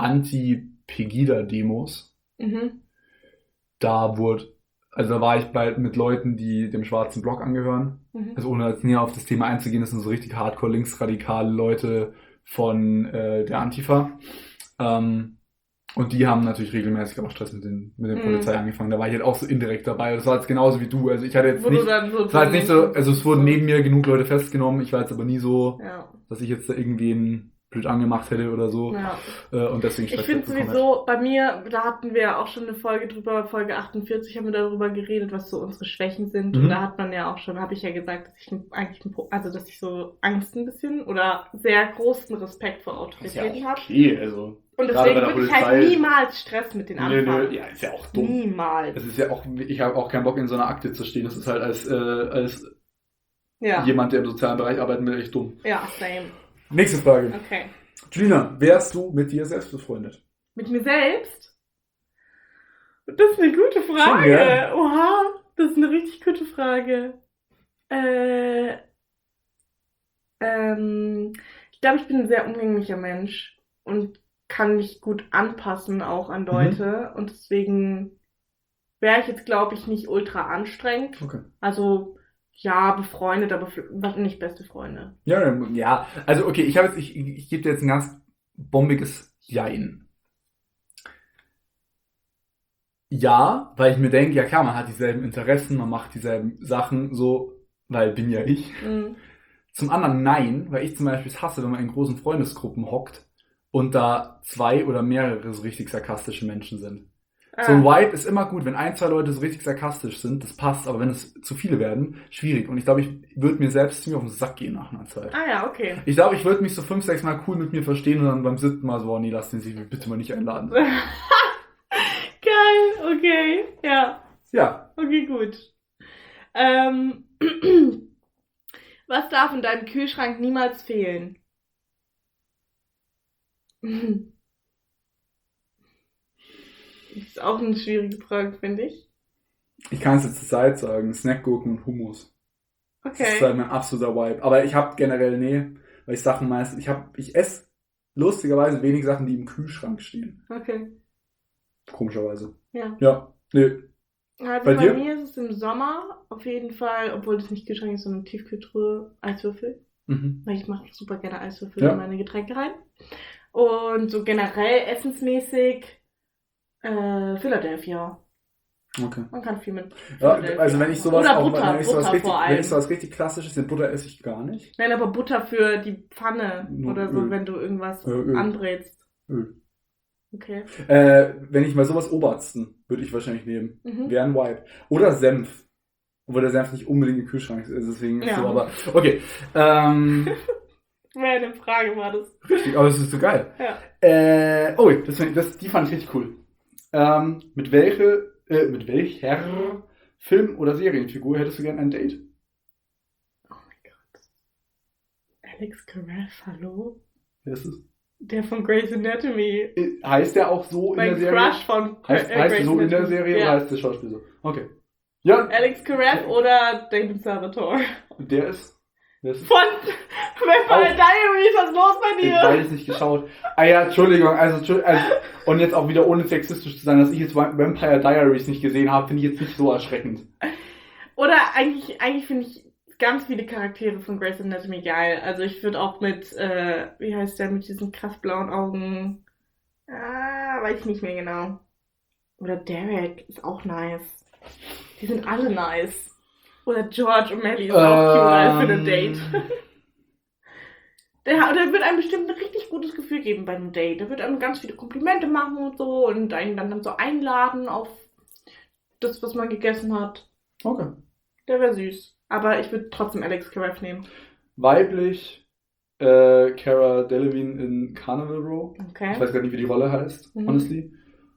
Anti-Pegida-Demos. Mhm. Da wurde, also da war ich bei, mit Leuten, die dem schwarzen Block angehören. Mhm. Also ohne jetzt näher auf das Thema einzugehen, das sind so richtig hardcore linksradikale Leute von äh, der Antifa. Ähm, und die haben natürlich regelmäßig auch Stress mit, den, mit der Mhm. Polizei angefangen. Da war ich halt auch so indirekt dabei. Das war jetzt genauso wie du. Also ich hatte jetzt Wo nicht, du dann so... es war jetzt nicht so, also es wurden neben mir genug Leute festgenommen. Ich war jetzt aber nie so, Ja, dass ich jetzt da irgendwen blöd angemacht hätte oder so. ja. Äh, und deswegen Ich Stress finde bekommen hätte. sowieso, bei mir, da hatten wir auch schon eine Folge drüber, Folge achtundvierzig haben wir darüber geredet, was so unsere Schwächen sind. Mhm. Und da hat man ja auch schon, habe ich ja gesagt, dass ich ein- eigentlich, ein Pro- also dass ich so Angst ein bisschen oder sehr großen Respekt vor Autoritäten habe. okay, also. Und gerade deswegen bei der würde ich halt Polizei- niemals Stress mit den Nö, anfangen. nö, ja, ist ja auch dumm. Niemals. Es ist ja auch, ich habe auch keinen Bock in so einer Akte zu stehen. Das ist halt als, äh, als Ja. jemand, der im sozialen Bereich arbeiten will, echt dumm. Ja, same. Nächste Frage. Okay. Julina, wärst du mit dir selbst befreundet? Mit mir selbst? Das ist eine gute Frage. Schon, ja. Oha, das ist eine richtig gute Frage. Äh, ähm, ich glaube, ich bin ein sehr umgänglicher Mensch. Und kann mich gut anpassen auch an Leute. Mhm. Und deswegen wäre ich jetzt, glaube ich, nicht ultra anstrengend. Okay. Also, ja, befreundet, aber nicht beste Freunde. Ja, ja. Also, okay, ich habe jetzt, ich, ich gebe dir jetzt ein ganz bombiges Jein. Ja, weil ich mir denke, ja klar, man hat dieselben Interessen, man macht dieselben Sachen, so, weil bin ja ich. Mhm. Zum anderen nein, weil ich zum Beispiel es hasse, wenn man in großen Freundesgruppen hockt und da zwei oder mehrere so richtig sarkastische Menschen sind. Ah. So ein Vibe ist immer gut, wenn ein, zwei Leute so richtig sarkastisch sind, das passt, aber wenn es zu viele werden, schwierig. Und ich glaube, ich würde mir selbst ziemlich auf den Sack gehen nach einer Zeit. Ah ja, okay. Ich glaube, ich würde mich so fünf, sechs Mal cool mit mir verstehen und dann beim siebten Mal so, oh nee, lass den sich bitte mal nicht einladen. Geil, okay, ja. Ja. Okay, gut. Ähm, was darf in deinem Kühlschrank niemals fehlen? Das ist auch eine schwierige Frage, finde ich. Ich kann es jetzt zur Zeit sagen, Snackgurken und Hummus. Okay. Das ist halt mein absoluter Vibe. Aber ich habe generell, nee, weil ich Sachen meistens, ich habe, ich esse lustigerweise wenig Sachen, die im Kühlschrank stehen. Okay. Komischerweise. Ja. Ja, nee. Also bei, bei dir? mir ist es im Sommer auf jeden Fall, obwohl das nicht Kühlschrank ist, sondern Tiefkühltruhe, Eiswürfel. Mhm. Weil ich mache super gerne Eiswürfel ja. in meine Getränke rein. Und so generell essensmäßig äh, Philadelphia. Okay. Man kann viel mit ja, also wenn ich sowas Oder auch, Butter, wenn ich Butter sowas richtig, vor allem. wenn ich sowas richtig klassisches, den Butter esse ich gar nicht. Nein, aber Butter für die Pfanne nur oder so, Öl. Wenn du irgendwas Öl. anbrätst. Öl. Okay. Äh, wenn ich mal sowas Obersten würde ich wahrscheinlich nehmen. Mhm. Wäre ein Vibe. Oder Senf. Obwohl der Senf nicht unbedingt im Kühlschrank ist, deswegen ja. so, aber okay. Ähm, Meine Frage war das. Richtig, aber das ist so geil. Ja. Äh, oh, das, das, die fand ich richtig cool. Ähm, mit welche, äh, mit welcher Film- oder Serienfigur hättest du gern ein Date? Oh mein Gott. Alex Karev, hallo? Wer ist es? Der von Grey's Anatomy. Heißt der auch so mein in der Serie? Crush von heißt, äh, heißt der so in der Serie ja. oder heißt der Schauspieler so? Okay. Ja. Alex Karev oder David Salvatore. Der ist? Wer ist von Vampire Diaries, was ist los bei dir? Ich weiß nicht geschaut. Ah ja, Entschuldigung, also, also und jetzt auch wieder ohne sexistisch zu sein, dass ich jetzt Vampire Diaries nicht gesehen habe, finde ich jetzt nicht so erschreckend. Oder eigentlich, eigentlich finde ich ganz viele Charaktere von Grey's Anatomy geil. Also ich würde auch mit, äh, wie heißt der, mit diesen krass blauen Augen, ah, weiß ich nicht mehr genau. Oder Derek ist auch nice. Die sind alle nice. Oder George O'Malley ist ähm, auch cute für ein Date. Der, der wird einem bestimmt ein richtig gutes Gefühl geben bei einem Date. Der wird einem ganz viele Komplimente machen und so und einen dann, dann so einladen auf das, was man gegessen hat. Okay. Der wäre süß. Aber ich würde trotzdem Alex Karev nehmen. Weiblich äh, Cara Delevingne in Carnival Row. Okay. Ich weiß gar nicht, wie die Rolle heißt, mhm. honestly.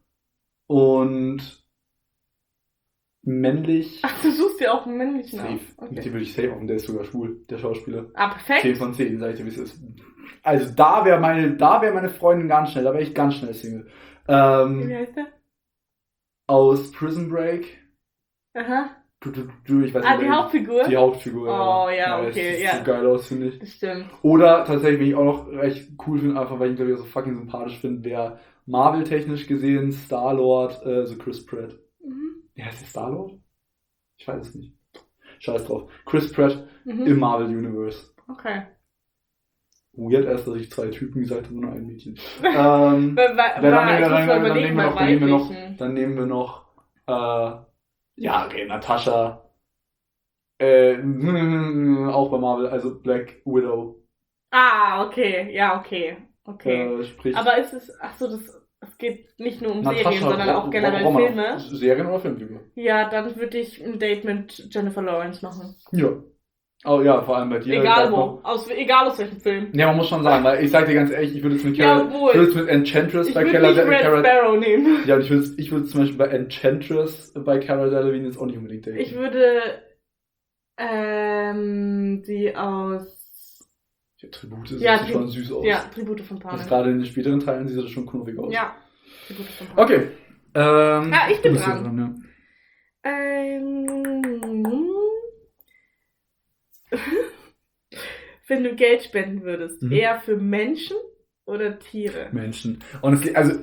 Und männlich. Ach, du suchst dir auch einen männlichen safe. Auf. Okay. Die würde ich safe auf, der ist sogar schwul, der Schauspieler. Ah, perfekt. zehn von zehn, sag ich dir, wie es ist. Also da wäre meine, da wäre meine Freundin ganz schnell, da wäre ich ganz schnell Single. Ähm, wie heißt der? Aus Prison Break. Aha. Du, du, du, ich weiß ah, nicht, die Hauptfigur? Die Hauptfigur, oh, ja. ja, okay, das sieht ja. so geil aus, finde ich. Das stimmt. Oder tatsächlich, wenn ich auch noch recht cool finde, einfach weil ich ihn, glaube ich, so fucking sympathisch finde, der Marvel-technisch gesehen Star-Lord, äh, so Chris Pratt. Mhm. Wie heißt der Star-Lord? Ich weiß es nicht. Scheiß drauf. Chris Pratt mhm. im Marvel-Universe. Okay. Weird erst, dass ich zwei Typen gesagt habe, nur ein Mädchen. ähm, dann, dann nehmen wir noch, dann nehmen wir noch, dann nehmen wir noch, äh, ja, okay, Natascha, äh, auch bei Marvel, also Black Widow. Ah, okay, ja, okay, okay. Äh, sprich, aber ist es, ach so, das, es geht nicht nur um Natascha, Serien, sondern auch generell warum Filme. Serien oder Filmfilme? Ja, dann würde ich ein Date mit Jennifer Lawrence machen. Ja. Oh ja, vor allem bei dir. Egal wo, aus, egal aus welchem Film. Ja, man muss schon sagen, weil ich sag dir ganz ehrlich, ich würde es mit Cara, ja, ich würde es mit Enchantress ich bei Cara Delevingne. Ich würde Red Sparrow nehmen. Ja, ich würde ich würde zum Beispiel bei Enchantress bei Cara Delevingne jetzt auch nicht unbedingt denken. Ich würde ähm, die aus ja, Tribute sieht ja, schon süß aus. Ja, Tribute von Panem. Also gerade in den späteren Teilen sieht das schon knuffig aus. Ja, Tribute von Panem. Okay. Ähm, ah, ich bin dran. dran ja. Ähm, wenn du Geld spenden würdest, mhm. eher für Menschen oder Tiere? Menschen. Und es geht, also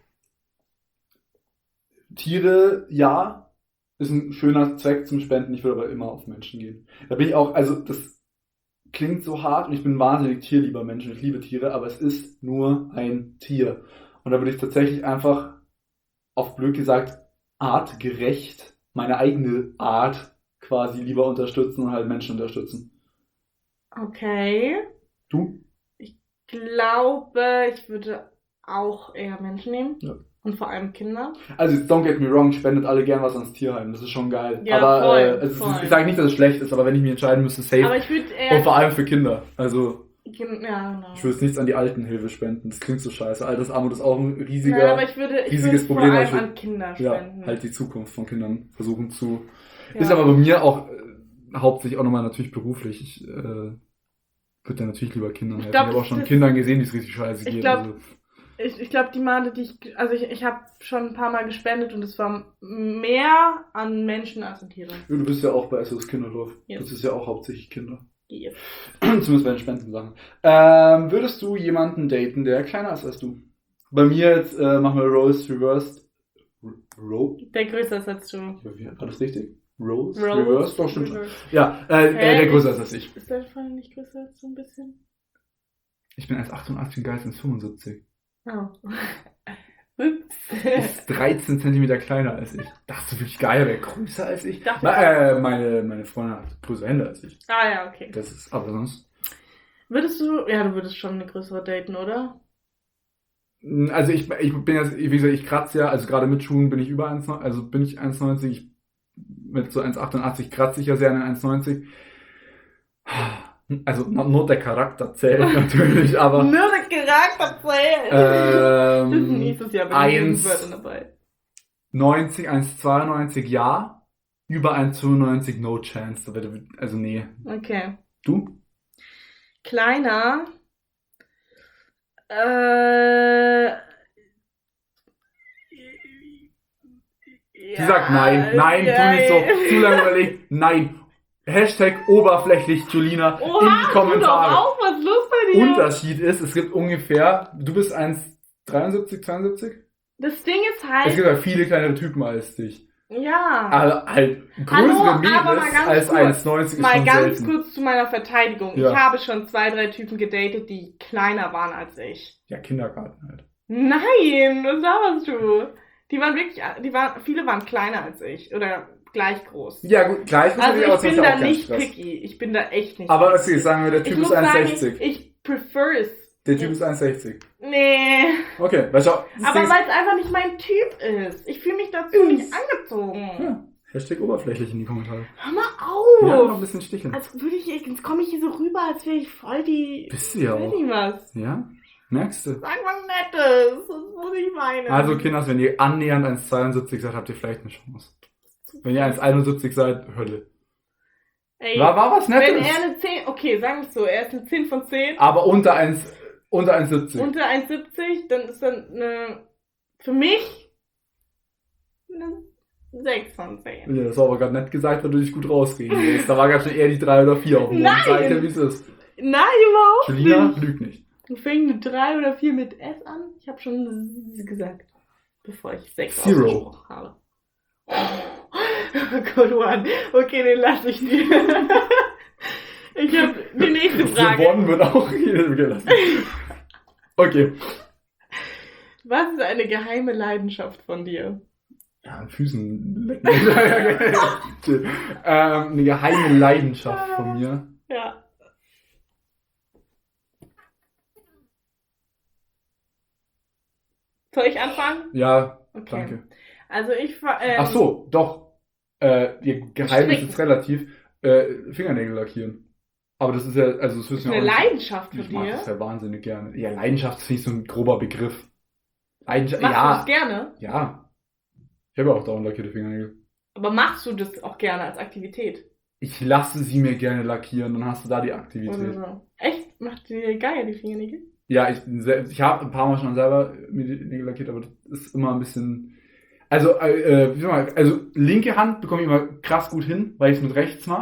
Tiere, ja, ist ein schöner Zweck zum Spenden. Ich würde aber immer auf Menschen gehen. Da bin ich auch, also das klingt so hart und ich bin ein wahnsinnig tierlieber Mensch und ich liebe Tiere, aber es ist nur ein Tier. Und da würde ich tatsächlich einfach, auf blöd gesagt, artgerecht meine eigene Art quasi lieber unterstützen und halt Menschen unterstützen. Okay. Du? Ich glaube, ich würde auch eher Menschen nehmen. Ja. Und vor allem Kinder. Also jetzt don't get me wrong, spendet alle gern was ans Tierheim, das ist schon geil. Ja, aber voll, äh, also voll. ich sage nicht, dass es schlecht ist, aber wenn ich mich entscheiden müsste, safe. Aber ich würde eher... Und vor allem für Kinder. Also Kind- ja, genau. ich würde jetzt nichts an die Altenhilfe spenden, das klingt so scheiße. Altersarmut ist auch ein riesiger, Nein, aber ich würde, ich riesiges würde vor Problem. allem ich würd- an Kinder ja, spenden. halt die Zukunft von Kindern versuchen zu... Ja. Ist aber bei mir auch äh, hauptsächlich auch nochmal natürlich beruflich. Ich äh, würde ja natürlich lieber Kindern helfen. Ich, glaub, habe auch schon das- Kindern gesehen, wie es richtig scheiße Ich geht. glaub, also. Ich, ich glaube, die Male, die ich, also ich, ich habe schon ein paar Mal gespendet und es war mehr an Menschen als an Tiere. Du bist ja auch bei S O S Kinderdorf. Yes. Das ist ja auch hauptsächlich Kinder. Yes. Zumindest bei den Spendensachen. Ähm, würdest du jemanden daten, der kleiner ist als du? Bei mir jetzt äh, machen wir Rose Reversed. Ro? Der größer ist als du. War das richtig? Rose? Rose Reversed? Doch, stimmt schon. Reversed. Ja, äh, Hä? äh, der größer ist als ich. Ist deine Freundin nicht größer als du ein bisschen? Ich bin eins Komma achtundachtzig und Geist eins Komma fünfundsiebzig. Oh. Ups. Ist dreizehn Zentimeter kleiner als ich. Das ist wirklich geil, wer größer als ich? Dachte Na, äh, meine, meine Freundin hat größere Hände als ich. Ah ja, okay. Das ist, aber sonst. Würdest du, ja, du würdest schon eine größere daten, oder? Also ich, ich bin jetzt, wie gesagt, ich kratze ja, also gerade mit Schuhen bin ich über eins, also bin ich eins Komma neunzig, ich, mit so eins Komma achtundachtzig kratze ich ja sehr an eins Komma neunzig. Also nur der Charakter zählt natürlich, aber Nur der Charakter zählt. ähm, Nächstes Jahr bin eins- ich Wörter dabei. neunzig, eins Komma zweiundneunzig ja, über eins Komma fünfundneunzig no chance. Da wird- Also nee. Okay. Du? Kleiner. Äh. Sie sagt nein, nein, tu nicht so, zu lange überlegt, nein. Hashtag oberflächlich, Julina, Oha, in die tu doch Kommentare. auf, was ist los bei dir? Unterschied ist, es gibt ungefähr, du bist eins Komma dreiundsiebzig, zweiundsiebzig? Das Ding ist Es halt, gibt ja viele kleinere Typen als dich. ja. Aber halt Hallo, größere aber mal Mädels ganz als kurz, eins Komma neunzig ist Mal schon ganz selten. kurz zu meiner Verteidigung. Ja. Ich habe schon zwei, drei Typen gedatet, die kleiner waren als ich. Ja, Kindergarten halt. Nein, was laberst du? Die waren wirklich, die waren, viele waren kleiner als ich oder gleich groß. Ja gut, gleich Also ich bin auch da ganz nicht krass. picky. Ich bin da echt nicht Aber picky. okay, sagen wir, der Ich Typ muss ist eins Komma sagen, sechzig. ich prefer es. Der Typ ist eins Komma sechzig. Nee. Okay, weil schau. das Aber Ding weil es einfach nicht mein Typ ist. Ich fühle mich dazu Ist. nicht angezogen. ist- ja, Hashtag oberflächlich in die Kommentare. Hör mal Ja, noch ein auf. bisschen sticheln. Als würde ich, jetzt komme ich hier so rüber, als wäre ich voll die... Bist du ja Weiß auch. nicht was. Ja? Merkst du? Sag was Nettes. Das muss ich meinen. Also Kinders, wenn ihr annähernd eins Komma zweiundsiebzig seid, habt ihr vielleicht eine Chance. Wenn ihr eins Komma einundsiebzig seid, Hölle. Ey, War, war was wenn Nettes. er eine zehn... Okay, sagen wir es so. Er ist eine zehn von zehn. Aber unter eins, unter eins Komma siebzig. Unter eins Komma siebzig, dann ist dann eine... Für mich... Eine sechs von zehn. Ja, das war aber gerade nett gesagt, weil du dich gut rausreden willst. Da war ganz schön eher die drei oder vier auf dem Boden. Nein! Sag dir, wie es ist. Nein, überhaupt Julina, nicht. lüg nicht. Du fängst eine drei oder vier mit S an. Ich habe schon S gesagt, bevor ich sechs Zero. ausgesprochen habe. Good one. Okay, den lasse ich dir. Ich habe die nächste Frage. Gewonnen wird auch hier gelassen. Okay. Was ist eine geheime Leidenschaft von dir? Ja, an Füßen lecken. ähm, eine geheime Leidenschaft von mir. Ja. Soll ich anfangen? Ja, Okay. danke. Also ich ver- ähm, Ach so, doch. Äh, ihr Geheimnis Stricken. ist relativ. Äh, Fingernägel lackieren. Aber das ist ja, also das wissen ja eine auch nicht. Leidenschaft von Ich mag dir. das ja wahnsinnig gerne. Ja, Leidenschaft finde ich so ein grober Begriff. Leidenschaft, Machst du ja. das gerne? Ja. Ich habe ja auch dauernd lackierte Fingernägel. Aber machst du das auch gerne als Aktivität? Ich lasse sie mir gerne lackieren, dann hast du da die Aktivität. Oder so? Echt? Macht dir geil, die Fingernägel? Ja, ich bin sehr, ich habe ein paar Mal schon selber mir die Nägel lackiert, aber das ist immer ein bisschen. Also, äh, wie soll man, also linke Hand bekomme ich immer krass gut hin, weil ich es mit rechts mache.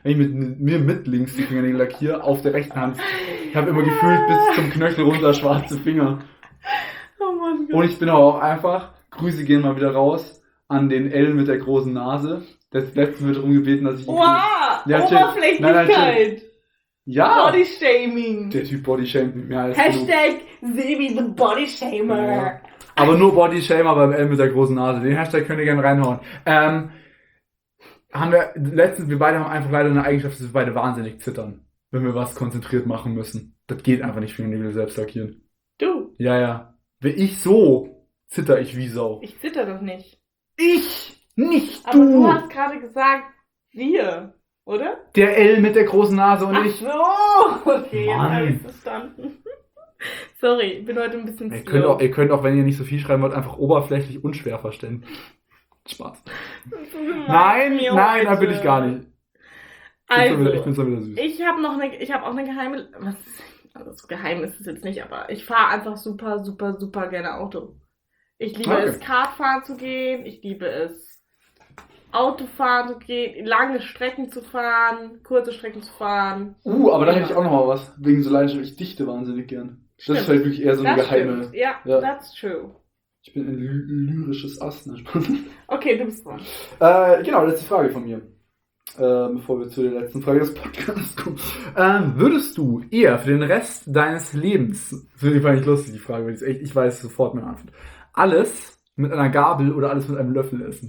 wenn ich mit mir mit links die Fingernägel lackiere, auf der rechten Hand. Ich habe immer gefühlt bis zum Knöchel runter schwarze Finger. Oh mein Gott. Und ich bin aber auch einfach, Grüße gehen mal wieder raus, an den L mit der großen Nase. Das letzte wird darum gebeten, dass ich ihn... Wow, Ja, chill. Oberflächlichkeit. Nein, nein, chill. Ja! Bodyshaming. Der Typ Bodyshamed mit mir als genug. Hashtag Sebi the Bodyshamer. Ja. Aber nur Bodyshamer beim L mit der großen Nase. Den Hashtag könnt ihr gerne reinhauen. Ähm, haben wir, letztens, wir beide haben einfach leider eine Eigenschaft, dass wir beide wahnsinnig zittern, wenn wir was konzentriert machen müssen. Das geht einfach nicht, Fingernägel selbst lackieren. Du, Ja, ja. Wenn ich so, zitter ich wie Sau. ich zitter doch nicht. Ich! Nicht Aber du du! hast gerade gesagt, wir, oder? Der L mit der großen Nase und Ach ich. so, okay, jetzt Mann. habe ich verstanden. Sorry, ich bin heute ein bisschen Ihr slow. könnt, auch, ihr könnt auch, wenn ihr nicht so viel schreiben wollt, einfach oberflächlich und schwer verstehen. Spaß. Nein, Mir nein, da heute. bin ich gar nicht. Ich bin, schon wieder, ich bin Also, schon wieder süß. ich habe noch eine, ich habe auch eine geheime, was, also so geheim ist es jetzt nicht, aber ich fahre einfach super, super, super gerne Auto. Ich liebe Okay. es, Kartfahren zu gehen, ich liebe es, Autofahren zu gehen, lange Strecken zu fahren, kurze Strecken zu fahren. Uh, aber da hätte ich auch noch mal was. Wegen so Leidenschaft. Ich dichte wahnsinnig gern. Das Stimmt. ist halt wirklich eher so eine Das geheime. stimmt. Ja, Ja. that's true. Ich bin ein ly lyrisches Ast. Ne? Spaß. Okay, du bist dran. äh, genau, letzte Frage von mir. Ähm, bevor wir zu der letzten Frage des Podcasts kommen. Ähm, würdest du eher für den Rest deines Lebens, das finde ich eigentlich lustig, die Frage, weil ich, echt, ich weiß sofort meine Antwort, alles mit einer Gabel oder alles mit einem Löffel essen?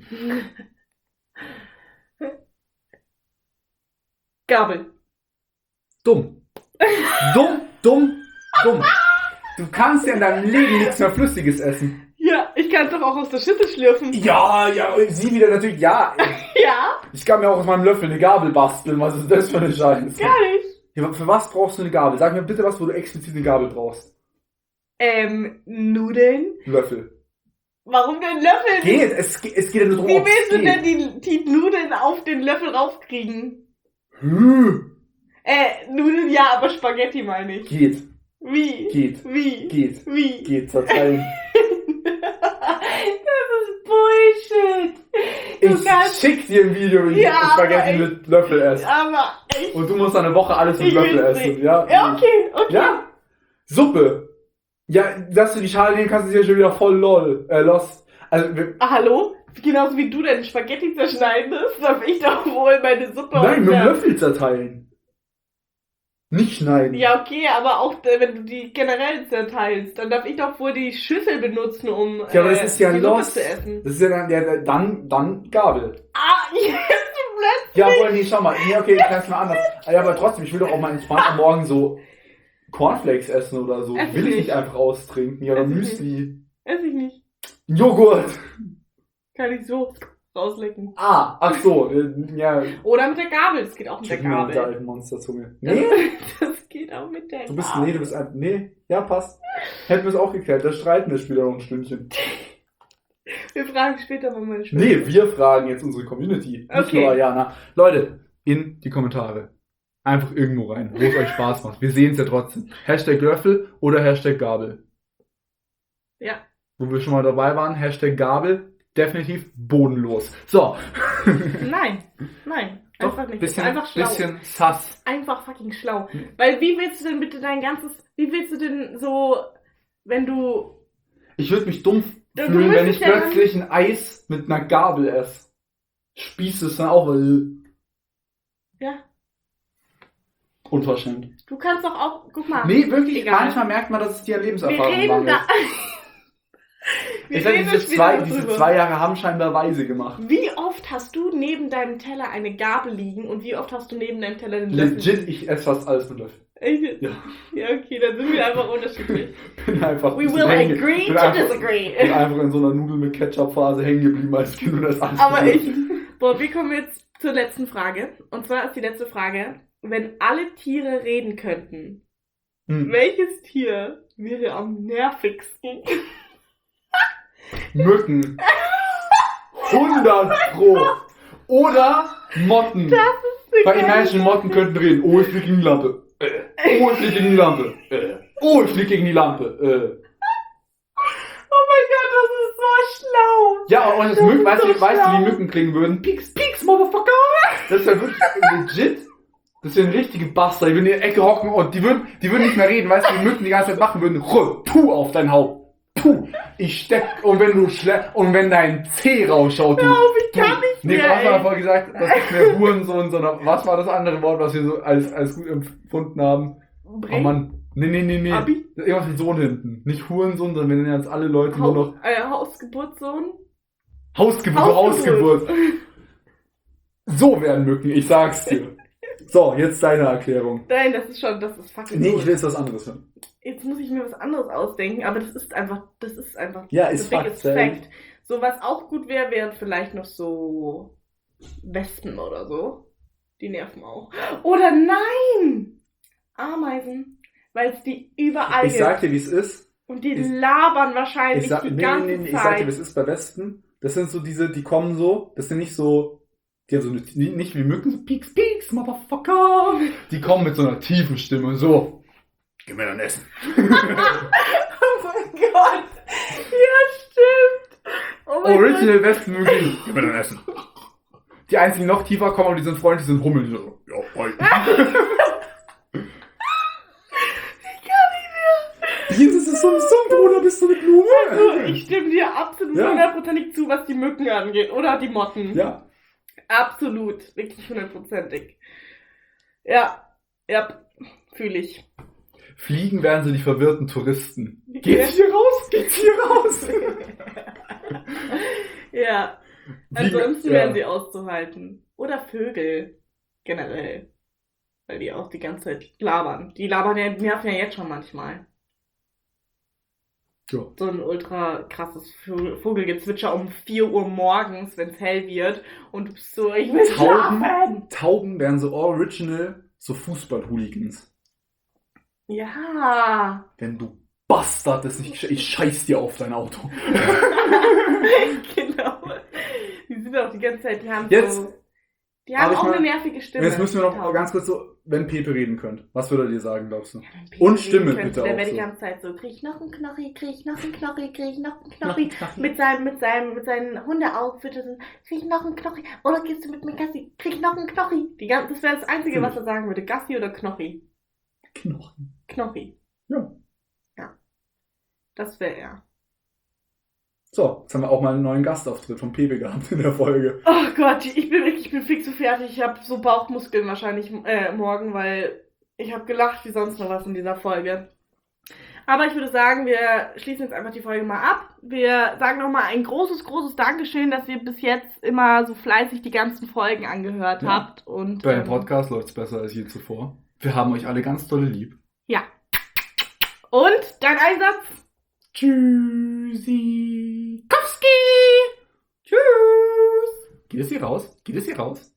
Gabel. Dumm. Dumm, dumm, dumm. Du kannst ja in deinem Leben nichts mehr Flüssiges essen. Ja, ich kann es doch auch aus der Schüssel schlürfen. Ja, ja, sie wieder natürlich, ja. Ja, Ich kann mir auch aus meinem Löffel eine Gabel basteln. Was ist das für eine Scheiße? gar nicht. Ja, für was brauchst du eine Gabel? Sag mir bitte was, wo du explizit eine Gabel brauchst. Ähm, Nudeln? Löffel. Warum denn Löffel? Geht, es, ge- es geht ja nur darum, Wie ob es willst du denn geht. die, die Nudeln auf den Löffel raufkriegen? Hm, Äh, Nudeln ja, aber Spaghetti meine ich. geht, Wie? geht, Wie? geht, Wie? geht, zerteilen. Das ist Bullshit. Du Ich kannst, schick dir ein Video, wie ich Ja, Spaghetti aber mit Löffel esse. aber ich... Und du musst eine Woche alles mit Ich Löffel will's essen. nicht. Ja, Ja, okay, okay. Ja, Suppe. Ja, dass du die Schale nehmen kannst, ist ja schon wieder voll lol, äh, lost. Also, wir, Ah, hallo? Genauso wie du deine Spaghetti zerschneidest, darf ich doch wohl meine Suppe nein, aus mit dem der- Löffel zerteilen. Nicht schneiden. Ja, okay, aber auch äh, wenn du die generell zerteilst, dann darf ich doch wohl die Schüssel benutzen, um Ja, aber das äh, ist ja die Suppe lost. zu essen. Das ist ja dann, ja, dann, dann Gabel. Ah, jetzt plötzlich. Jawohl, nee, schau mal. Nee, okay, ich kann es mal anders. Ja, aber trotzdem, ich will doch auch mal entspannt am Morgen so Cornflakes essen oder so. Ess ich Will ich nicht. nicht einfach austrinken. Ja, oder Ess ich Müsli. Ess ich nicht. Joghurt. Kann ich so rauslecken. Ah, ach so. äh, Ja, Oder mit der Gabel, das geht auch mit der check mir mit der Gabel. alten Monsterzunge. Nee, Das geht auch mit der du bist, Gabel. nee, du bist ein, nee, ja, passt. Hätten wir es auch geklärt. Da streiten wir später noch ein Stündchen. Wir fragen später mal meine Schwester. Nee, wir fragen jetzt unsere Community. Nicht Okay. nur Ariana. Leute, in die Kommentare. Einfach irgendwo rein, wo es euch Spaß macht. Wir sehen es ja trotzdem. Hashtag Löffel oder Hashtag Gabel. Ja. Wo wir schon mal dabei waren, Hashtag Gabel, definitiv bodenlos. So. Nein, nein. Doch, Einfach nicht. bisschen, Einfach schlau. bisschen sass. Einfach fucking schlau. Weil wie willst du denn bitte dein ganzes, wie willst du denn so, wenn du, Ich würde mich dumm Du- du fühlen, wenn müsstest ich ja plötzlich ein Eis mit einer Gabel esse. Spießt es dann auch, weil ja, unverschämt. du kannst doch auch, guck mal. Nee, wirklich, Egal. manchmal merkt man, dass es dir an Wir Lebenserfahrung reden mangelt. da. Wir Ich sag, reden diese da zwei, später diese drüber. zwei Jahre haben scheinbar weise gemacht. Wie oft hast du neben deinem Teller eine Gabel liegen und wie oft hast du neben deinem Teller den Löffel? Legit, ich esse fast alles mit Löffel. Echt? Ja. Ja, okay, dann sind wir einfach unterschiedlich. Bin einfach We ein will bisschen hängen- agree bin to einfach, disagree. bin einfach in so einer Nudel mit Ketchup-Phase hängen geblieben als Kind und das alles. Aber ich. Boah, wir kommen jetzt zur letzten Frage. Und zwar ist die letzte Frage: Wenn alle Tiere reden könnten, Hm. welches Tier wäre am nervigsten? Mücken. hundert Pro. Oder Motten. Bei Imagine Motten könnten reden. Oh, ich flieg gegen die Lampe. Äh. Oh, ich flieg gegen die Lampe. Äh. Oh, ich flieg gegen die Lampe. Äh. Oh mein Gott, das ist so schlau! Ja, und das Das Mücken, ist weißt, so du, weißt du, wie schlau. Mücken klingen würden? Pieks, pieks, Motherfucker! Das ist ja wirklich legit. Das wäre ein richtige Bastard. Die würden in der Ecke hocken und die würden, die würden nicht mehr reden, weißt du, die Mücken die ganze Zeit machen würden. Ruh, puh auf dein Haupt. Puh, ich steck, und wenn du schle und wenn dein Zeh rausschaut, du. Hör auf, ich kann nicht Nee, mehr, was war ey. vorher gesagt, das ist nicht mehr Hurensohn, sondern was war das andere Wort, was wir so als, als gut empfunden haben? Oh Bring. Mann, nee, nee, nee, nee. Abi? Irgendwas mit Sohn hinten. Nicht Hurensohn, sondern wir nennen jetzt alle Leute nur noch Haus, äh, Hausgeburtssohn? Hausgeburt, Hausgeburt. So werden Mücken, ich sag's dir. So, jetzt deine Erklärung. Nein, das ist schon, das ist fucking Nee, gut. ich will jetzt was anderes hören. Jetzt muss ich mir was anderes ausdenken, aber das ist einfach, das ist einfach Ja, the ist biggest Fakt, Sam. fact. So, was auch gut wäre, wären vielleicht noch so Wespen oder so. Die nerven auch. Oder nein! Ameisen. Weil es die überall Ich sag dir, wie es ist. Und die ich- labern wahrscheinlich Ich sag, die nee, ganze nee, nee, ich Zeit. sag dir, wie es ist bei Wespen. Das sind so diese, die kommen so, das sind nicht so, die haben so eine, die- nicht wie Mücken, so Peaks, Peaks, Motherfucker. Die kommen mit so einer tiefen Stimme, so. Gib mir dein Essen. Oh mein Gott. Ja, stimmt. Oh mein Original Wespenmücken. Gib mir dein Essen. Die einzigen, die noch tiefer kommen, aber die sind freundlich, die sind Hummel. Die so, ja, bye. Wie ist es so ein Sumpf oder bist du eine Blume? Also, ich stimme dir absolut Ja. hundertprozentig zu, was die Mücken angeht. Oder die Motten. Ja. Absolut. Wirklich hundertprozentig. Ja. Ja. Fühle ich. Fliegen werden sie die verwirrten Touristen. Geht's hier raus? Geht's hier raus? Ja. Fliegen- Ansonsten ja. werden sie auszuhalten. Oder Vögel. Generell. Weil die auch die ganze Zeit labern. Die labern ja, nerven ja jetzt schon manchmal. Ja. So ein ultra krasses Vögel- Vogelgezwitscher um vier Uhr morgens, wenn es hell wird. Und du bist so, ich will Tauben, schlafen. Tauben wären so original, so Fußball-Hooligans. Ja. Wenn du Bastard bist, ich, ich scheiß dir auf dein Auto. Genau. Die sind auch die ganze Zeit, die haben Jetzt- so. Die haben aber ich auch mal- eine nervige Stimme. Jetzt müssen wir noch Tauben. ganz kurz so, wenn Pepe reden könnt. Was würde er dir sagen, glaubst du? Ja, wenn Peter Und reden Stimme könnte, bitte Der auch wäre die so. ganze Zeit so, krieg ich noch einen Knochi, krieg ich noch einen Knochi, krieg ich noch einen Knochi. Mit seinem, mit seinem, mit seinen Hundeaugen füttern, krieg ich noch einen Knochi. Oder gehst du mit mir Gassi, krieg ich noch einen Knochi. Die ganze, das wäre das Einzige, was er sagen würde. Gassi oder Knochi. Knochen. Knochi. Ja. Ja. Das wäre er. So, jetzt haben wir auch mal einen neuen Gastauftritt von Pepe gehabt in der Folge. Oh Gott, ich bin wirklich, ich bin fix so fertig. Ich habe so Bauchmuskeln wahrscheinlich äh, morgen, weil ich habe gelacht wie sonst noch was in dieser Folge. Aber ich würde sagen, wir schließen jetzt einfach die Folge mal ab. Wir sagen nochmal ein großes, großes Dankeschön, dass ihr bis jetzt immer so fleißig die ganzen Folgen angehört Ja. habt. Und, Bei dem ähm, Podcast läuft's besser als je zuvor. Wir haben euch alle ganz dolle lieb. Ja. Und dein Einsatz? Tschüssi. Kowski! Tschüss. Geht es hier raus? Geht es hier raus?